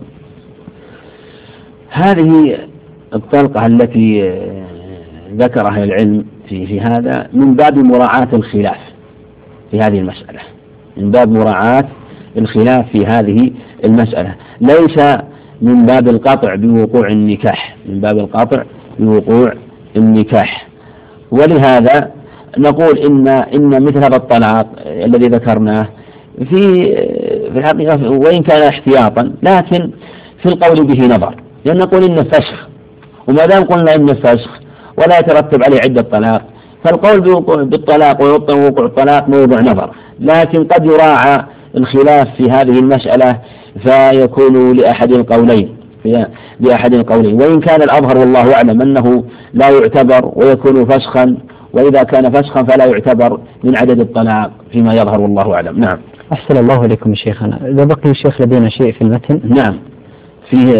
هذه الطلقة التي ذكرها العلم في, في هذا من باب مراعاة الخلاف في هذه المسألة، من باب مراعاة الخلاف في هذه المسألة، ليس من باب القطع بوقوع النكاح، من باب القطع بوقوع النكاح. ولهذا نقول إن إن مثل هذا الطلاق الذي ذكرناه في في الحقيقة وإن كان احتياطا لكن في القول به نظر، لأن نقول إن فسخ، وما دام قلنا إن فسخ ولا يترتب عليه عدة طلاق فالقول بالطلاق ووقوع الطلاق موضع نظر، لكن قد يراعى الخلاف في هذه المسألة فيكون لأحد القولين لأحد القولين وإن كان الأظهر والله أعلم أنه لا يعتبر ويكون فسخا، وإذا كان فسخا فلا يعتبر من عدد الطلاق فيما يظهر والله أعلم. نعم. أحسن الله إليكم شيخنا. إذا بقي الشيخ لدينا شيء في المتن. نعم فيه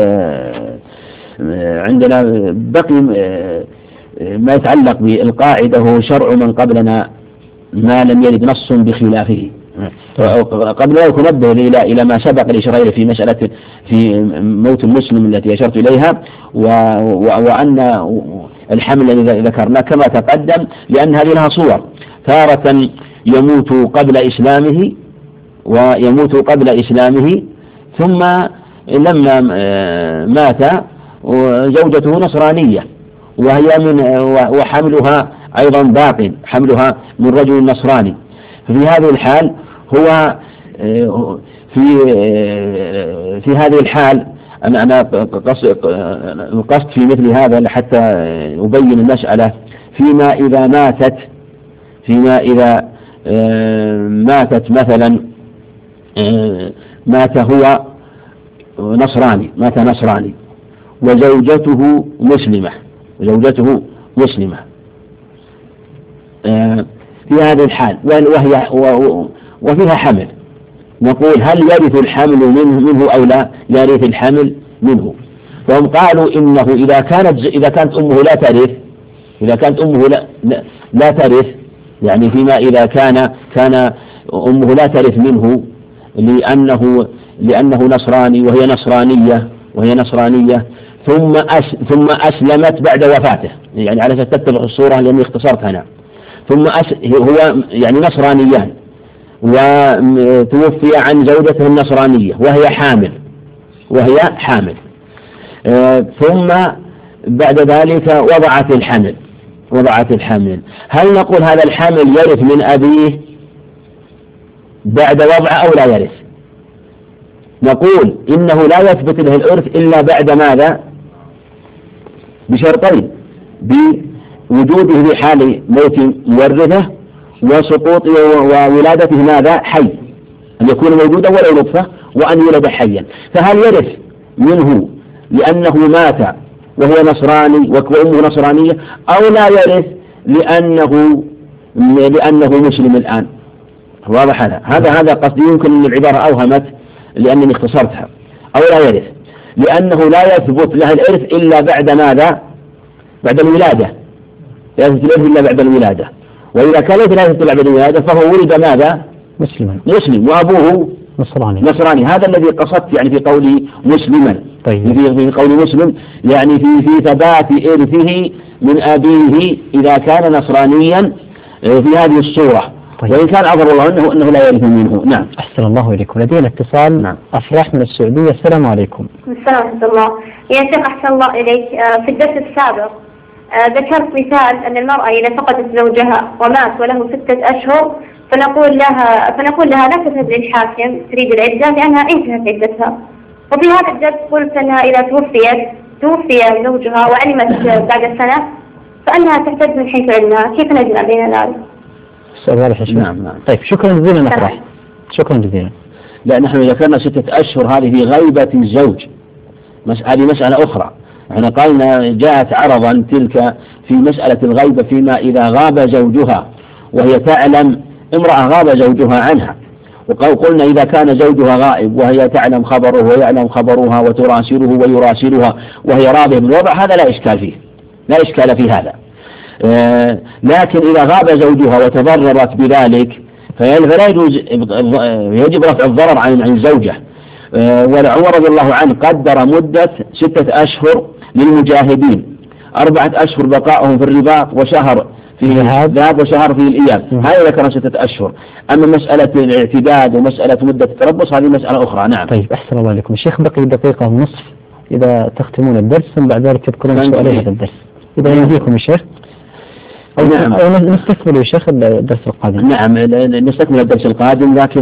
عندنا بقي ما يتعلق بالقاعدة هو شرع من قبلنا ما لم يرد نص بخلافه. قبل ذلك نبه إلى إلى ما سبق الإشارة في مسألة في موت المسلم التي أشرت إليها، وأن الحمل الذي ذكرناه كما تقدم لأن هذه لها صور، تارة يموت قبل إسلامه ويموت قبل إسلامه ثم لما مات زوجته نصرانية وهي من وحملها أيضا باق، حملها من رجل نصراني. ففي هذه الحال هو في في هذه الحال أنا أنا قصد في مثل هذا حتى أبين المسألة فيما إذا ماتت فيما إذا ماتت مثلا مات هو نصراني مات نصراني وزوجته مسلمة وزوجته مسلمة في هذه الحال وهي وفيها حمل، نقول هل يرث الحمل منه, منه أو لا يرث الحمل منه؟ فهم قالوا إنه إذا كانت إذا كانت أمه لا ترث إذا كانت أمه لا, لا, لا ترث يعني فيما إذا كان كان أمه لا ترث منه لأنه لأنه نصراني وهي نصرانية وهي نصرانية ثم أس ثم أسلمت بعد وفاته، يعني على أساس تتبع الصورة اللي اختصرتها أنا. ثم أس هو يعني نصرانيان، وتوفي عن زوجته النصرانية وهي حامل وهي حامل آه ثم بعد ذلك وضعت الحمل وضعت الحمل هل نقول هذا الحمل يرث من أبيه بعد وضعه أو لا يرث؟ نقول إنه لا يثبت له الإرث إلا بعد ماذا؟ بشرطين: بوجوده في حال موت مورثه، وسقوط وولادته ماذا؟ حي، أن يكون موجودا ولو نطفة، وأن يولد حيا. فهل يرث منه لأنه مات وهو نصراني وأمه نصرانية، أو لا يرث لأنه لأنه مسلم الآن؟ واضح هذا هذا هذا قصدي. يمكن أن العبارة أوهمت لأنني اختصرتها. أو لا يرث لأنه لا يثبت له الإرث إلا بعد ماذا؟ بعد الولادة. لا يثبت الإرث إلا بعد الولادة. وإذا كان لا يثبت بعد الولادة فهو ولد ماذا؟ مسلما مسلم وأبوه نصراني نصراني. هذا الذي قصدت يعني في قولي مسلما. طيب. في في قولي مسلم يعني في في ثبات إرثه من أبيه إذا كان نصرانيا في هذه الصورة. طيب. وإن كان عبر الله أنه أنه لا يرث منه. نعم. أحسن الله إليكم. لدينا اتصال. نعم. أفراح من السعودية. السلام عليكم. السلام ورحمة الله. يا شيخ أحسن الله إليك، في الدرس السابق ذكرت مثال أن المرأة إذا فقدت زوجها ومات وله ستة أشهر فنقول لها فنقول لها لا تذهب للحاكم تريد العدة لأنها انتهت عدتها. وفي هذا الدرس قلت أنها إذا توفيت توفي زوجها وعلمت بعد سنة فأنها تعتد من حيث علمها. كيف نجمع بين ذلك؟ سؤال واضح. نعم نعم. طيب شكرا جزيلا أفراح. شكرا جزيلا. لا نحن ذكرنا ستة أشهر هذه في غيبة الزوج، هذه مسألة أخرى. احنا قالنا جاءت عرضا تلك في مسألة الغيبة فيما إذا غاب زوجها وهي تعلم، امرأة غاب زوجها عنها، وقلنا إذا كان زوجها غائب وهي تعلم خبره ويعلم خبرها وتراسله ويراسلها وهي راضية بالوضع، هذا لا إشكال فيه، لا إشكال في هذا. آه لكن إذا غاب زوجها وتضررت بذلك فلا يجوز، يجب رفع الضرر عن عن الزوجة. آه ولعمر رضي الله عنه قدر مدة ستة أشهر للمجاهدين، أربعة أشهر بقائهم في الرباط وشهر في الذهاب وشهر في الإياب. هذا ذكر ستة أشهر. أما مسألة الاعتداد ومسألة مدة التربص هذه مسألة أخرى. نعم. طيب أحسن الله عليكم. الشيخ بقي دقيقة ونصف إذا تختمون الدرس ثم بعد ذلك تذكرون سؤالي هذا الدرس. إذا يهديكم الشيخ أو, نعم. أو نستكمل يا شيخ الدرس القادم. نعم نستكمل الدرس القادم، لكن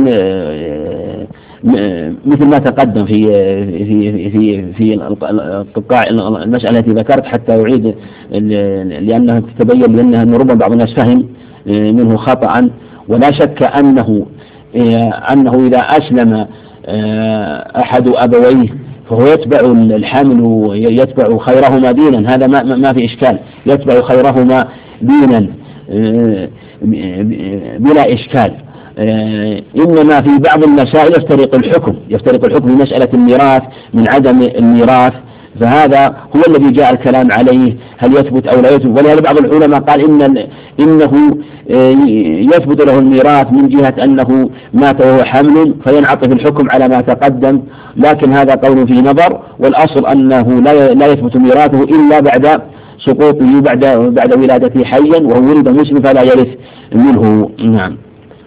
مثل ما تقدم في في في في القطاع المسألة التي ذكرت حتى أعيد، لأنها تتبين لأنها أن ربما بعض الناس فهم منه خطأ. ولا شك أنه أنه إذا أسلم أحد أبويه فهو يتبع الحامل يتبع خيرهما دينا، هذا ما ما في إشكال، يتبع خيرهما دينا بلا إشكال. إنما في بعض المسائل يفترق الحكم يفترق الحكم في مسألة الميراث من عدم الميراث، فهذا هو الذي جاء الكلام عليه هل يثبت أو لا يثبت. ولهذا بعض العلماء قال إن إنه يثبت له الميراث من جهة أنه مات وهو حمل فينعطف الحكم على ما تقدم، لكن هذا قول فيه نظر، والأصل أنه لا لا يثبت ميراثه إلا بعد سقوطه بعد بعد ولادته حيا وهو ولد مسلم فلا يرث منه. نعم.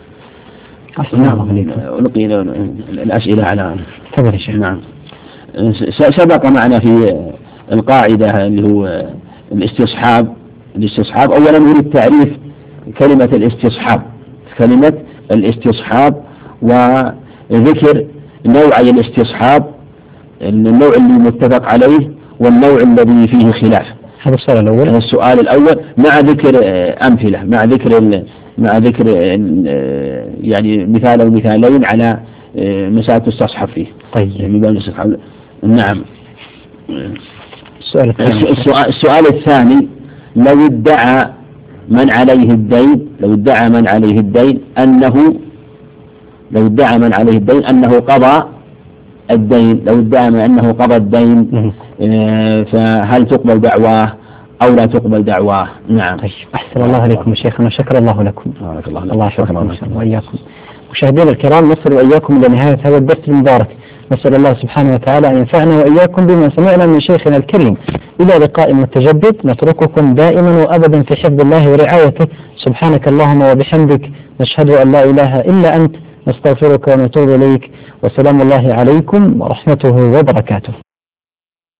نعم. نلقي الأسئلة على تفضل يا شيخ. نعم. سبق معنا في القاعدة اللي هو الاستصحاب. الاستصحاب أولا نريد تعريف كلمة الاستصحاب، كلمة الاستصحاب وذكر نوعي الاستصحاب، النوع اللي متفق عليه والنوع الذي فيه خلاف. هذا السؤال الأول. السؤال الأول مع ذكر أمثلة، مع ذكر مع ذكر يعني مثال أو مثالين على مسائل تستصحب فيه. طيب. نعم. السؤال الثاني. السؤال, السؤال الثاني لو ادعى من عليه الدين لو ادعى من عليه الدين أنه لو ادعى من عليه الدين أنه قضى الدين لو ادعى من أنه قضى الدين فهل تقبل دعواه أو لا تقبل دعواه؟ نعم. طيب. أحسن الله عليكم شيخنا، شكر الله لكم. الله, الله يحفظكم وإياكم. مشاهدينا الكرام، نصل وإياكم إلى نهاية هذا الدرس المبارك نسأل الله سبحانه وتعالى أن ينفعنا وإياكم بما سمعنا من شيخنا الكريم. إلى لقاء متجدد نترككم دائما وأبدا في حفظ الله ورعايته. سبحانك اللهم وبحمدك، نشهد أن لا إله إلا أنت، نستغفرك ونتوب إليك، وسلام الله عليكم ورحمته وبركاته.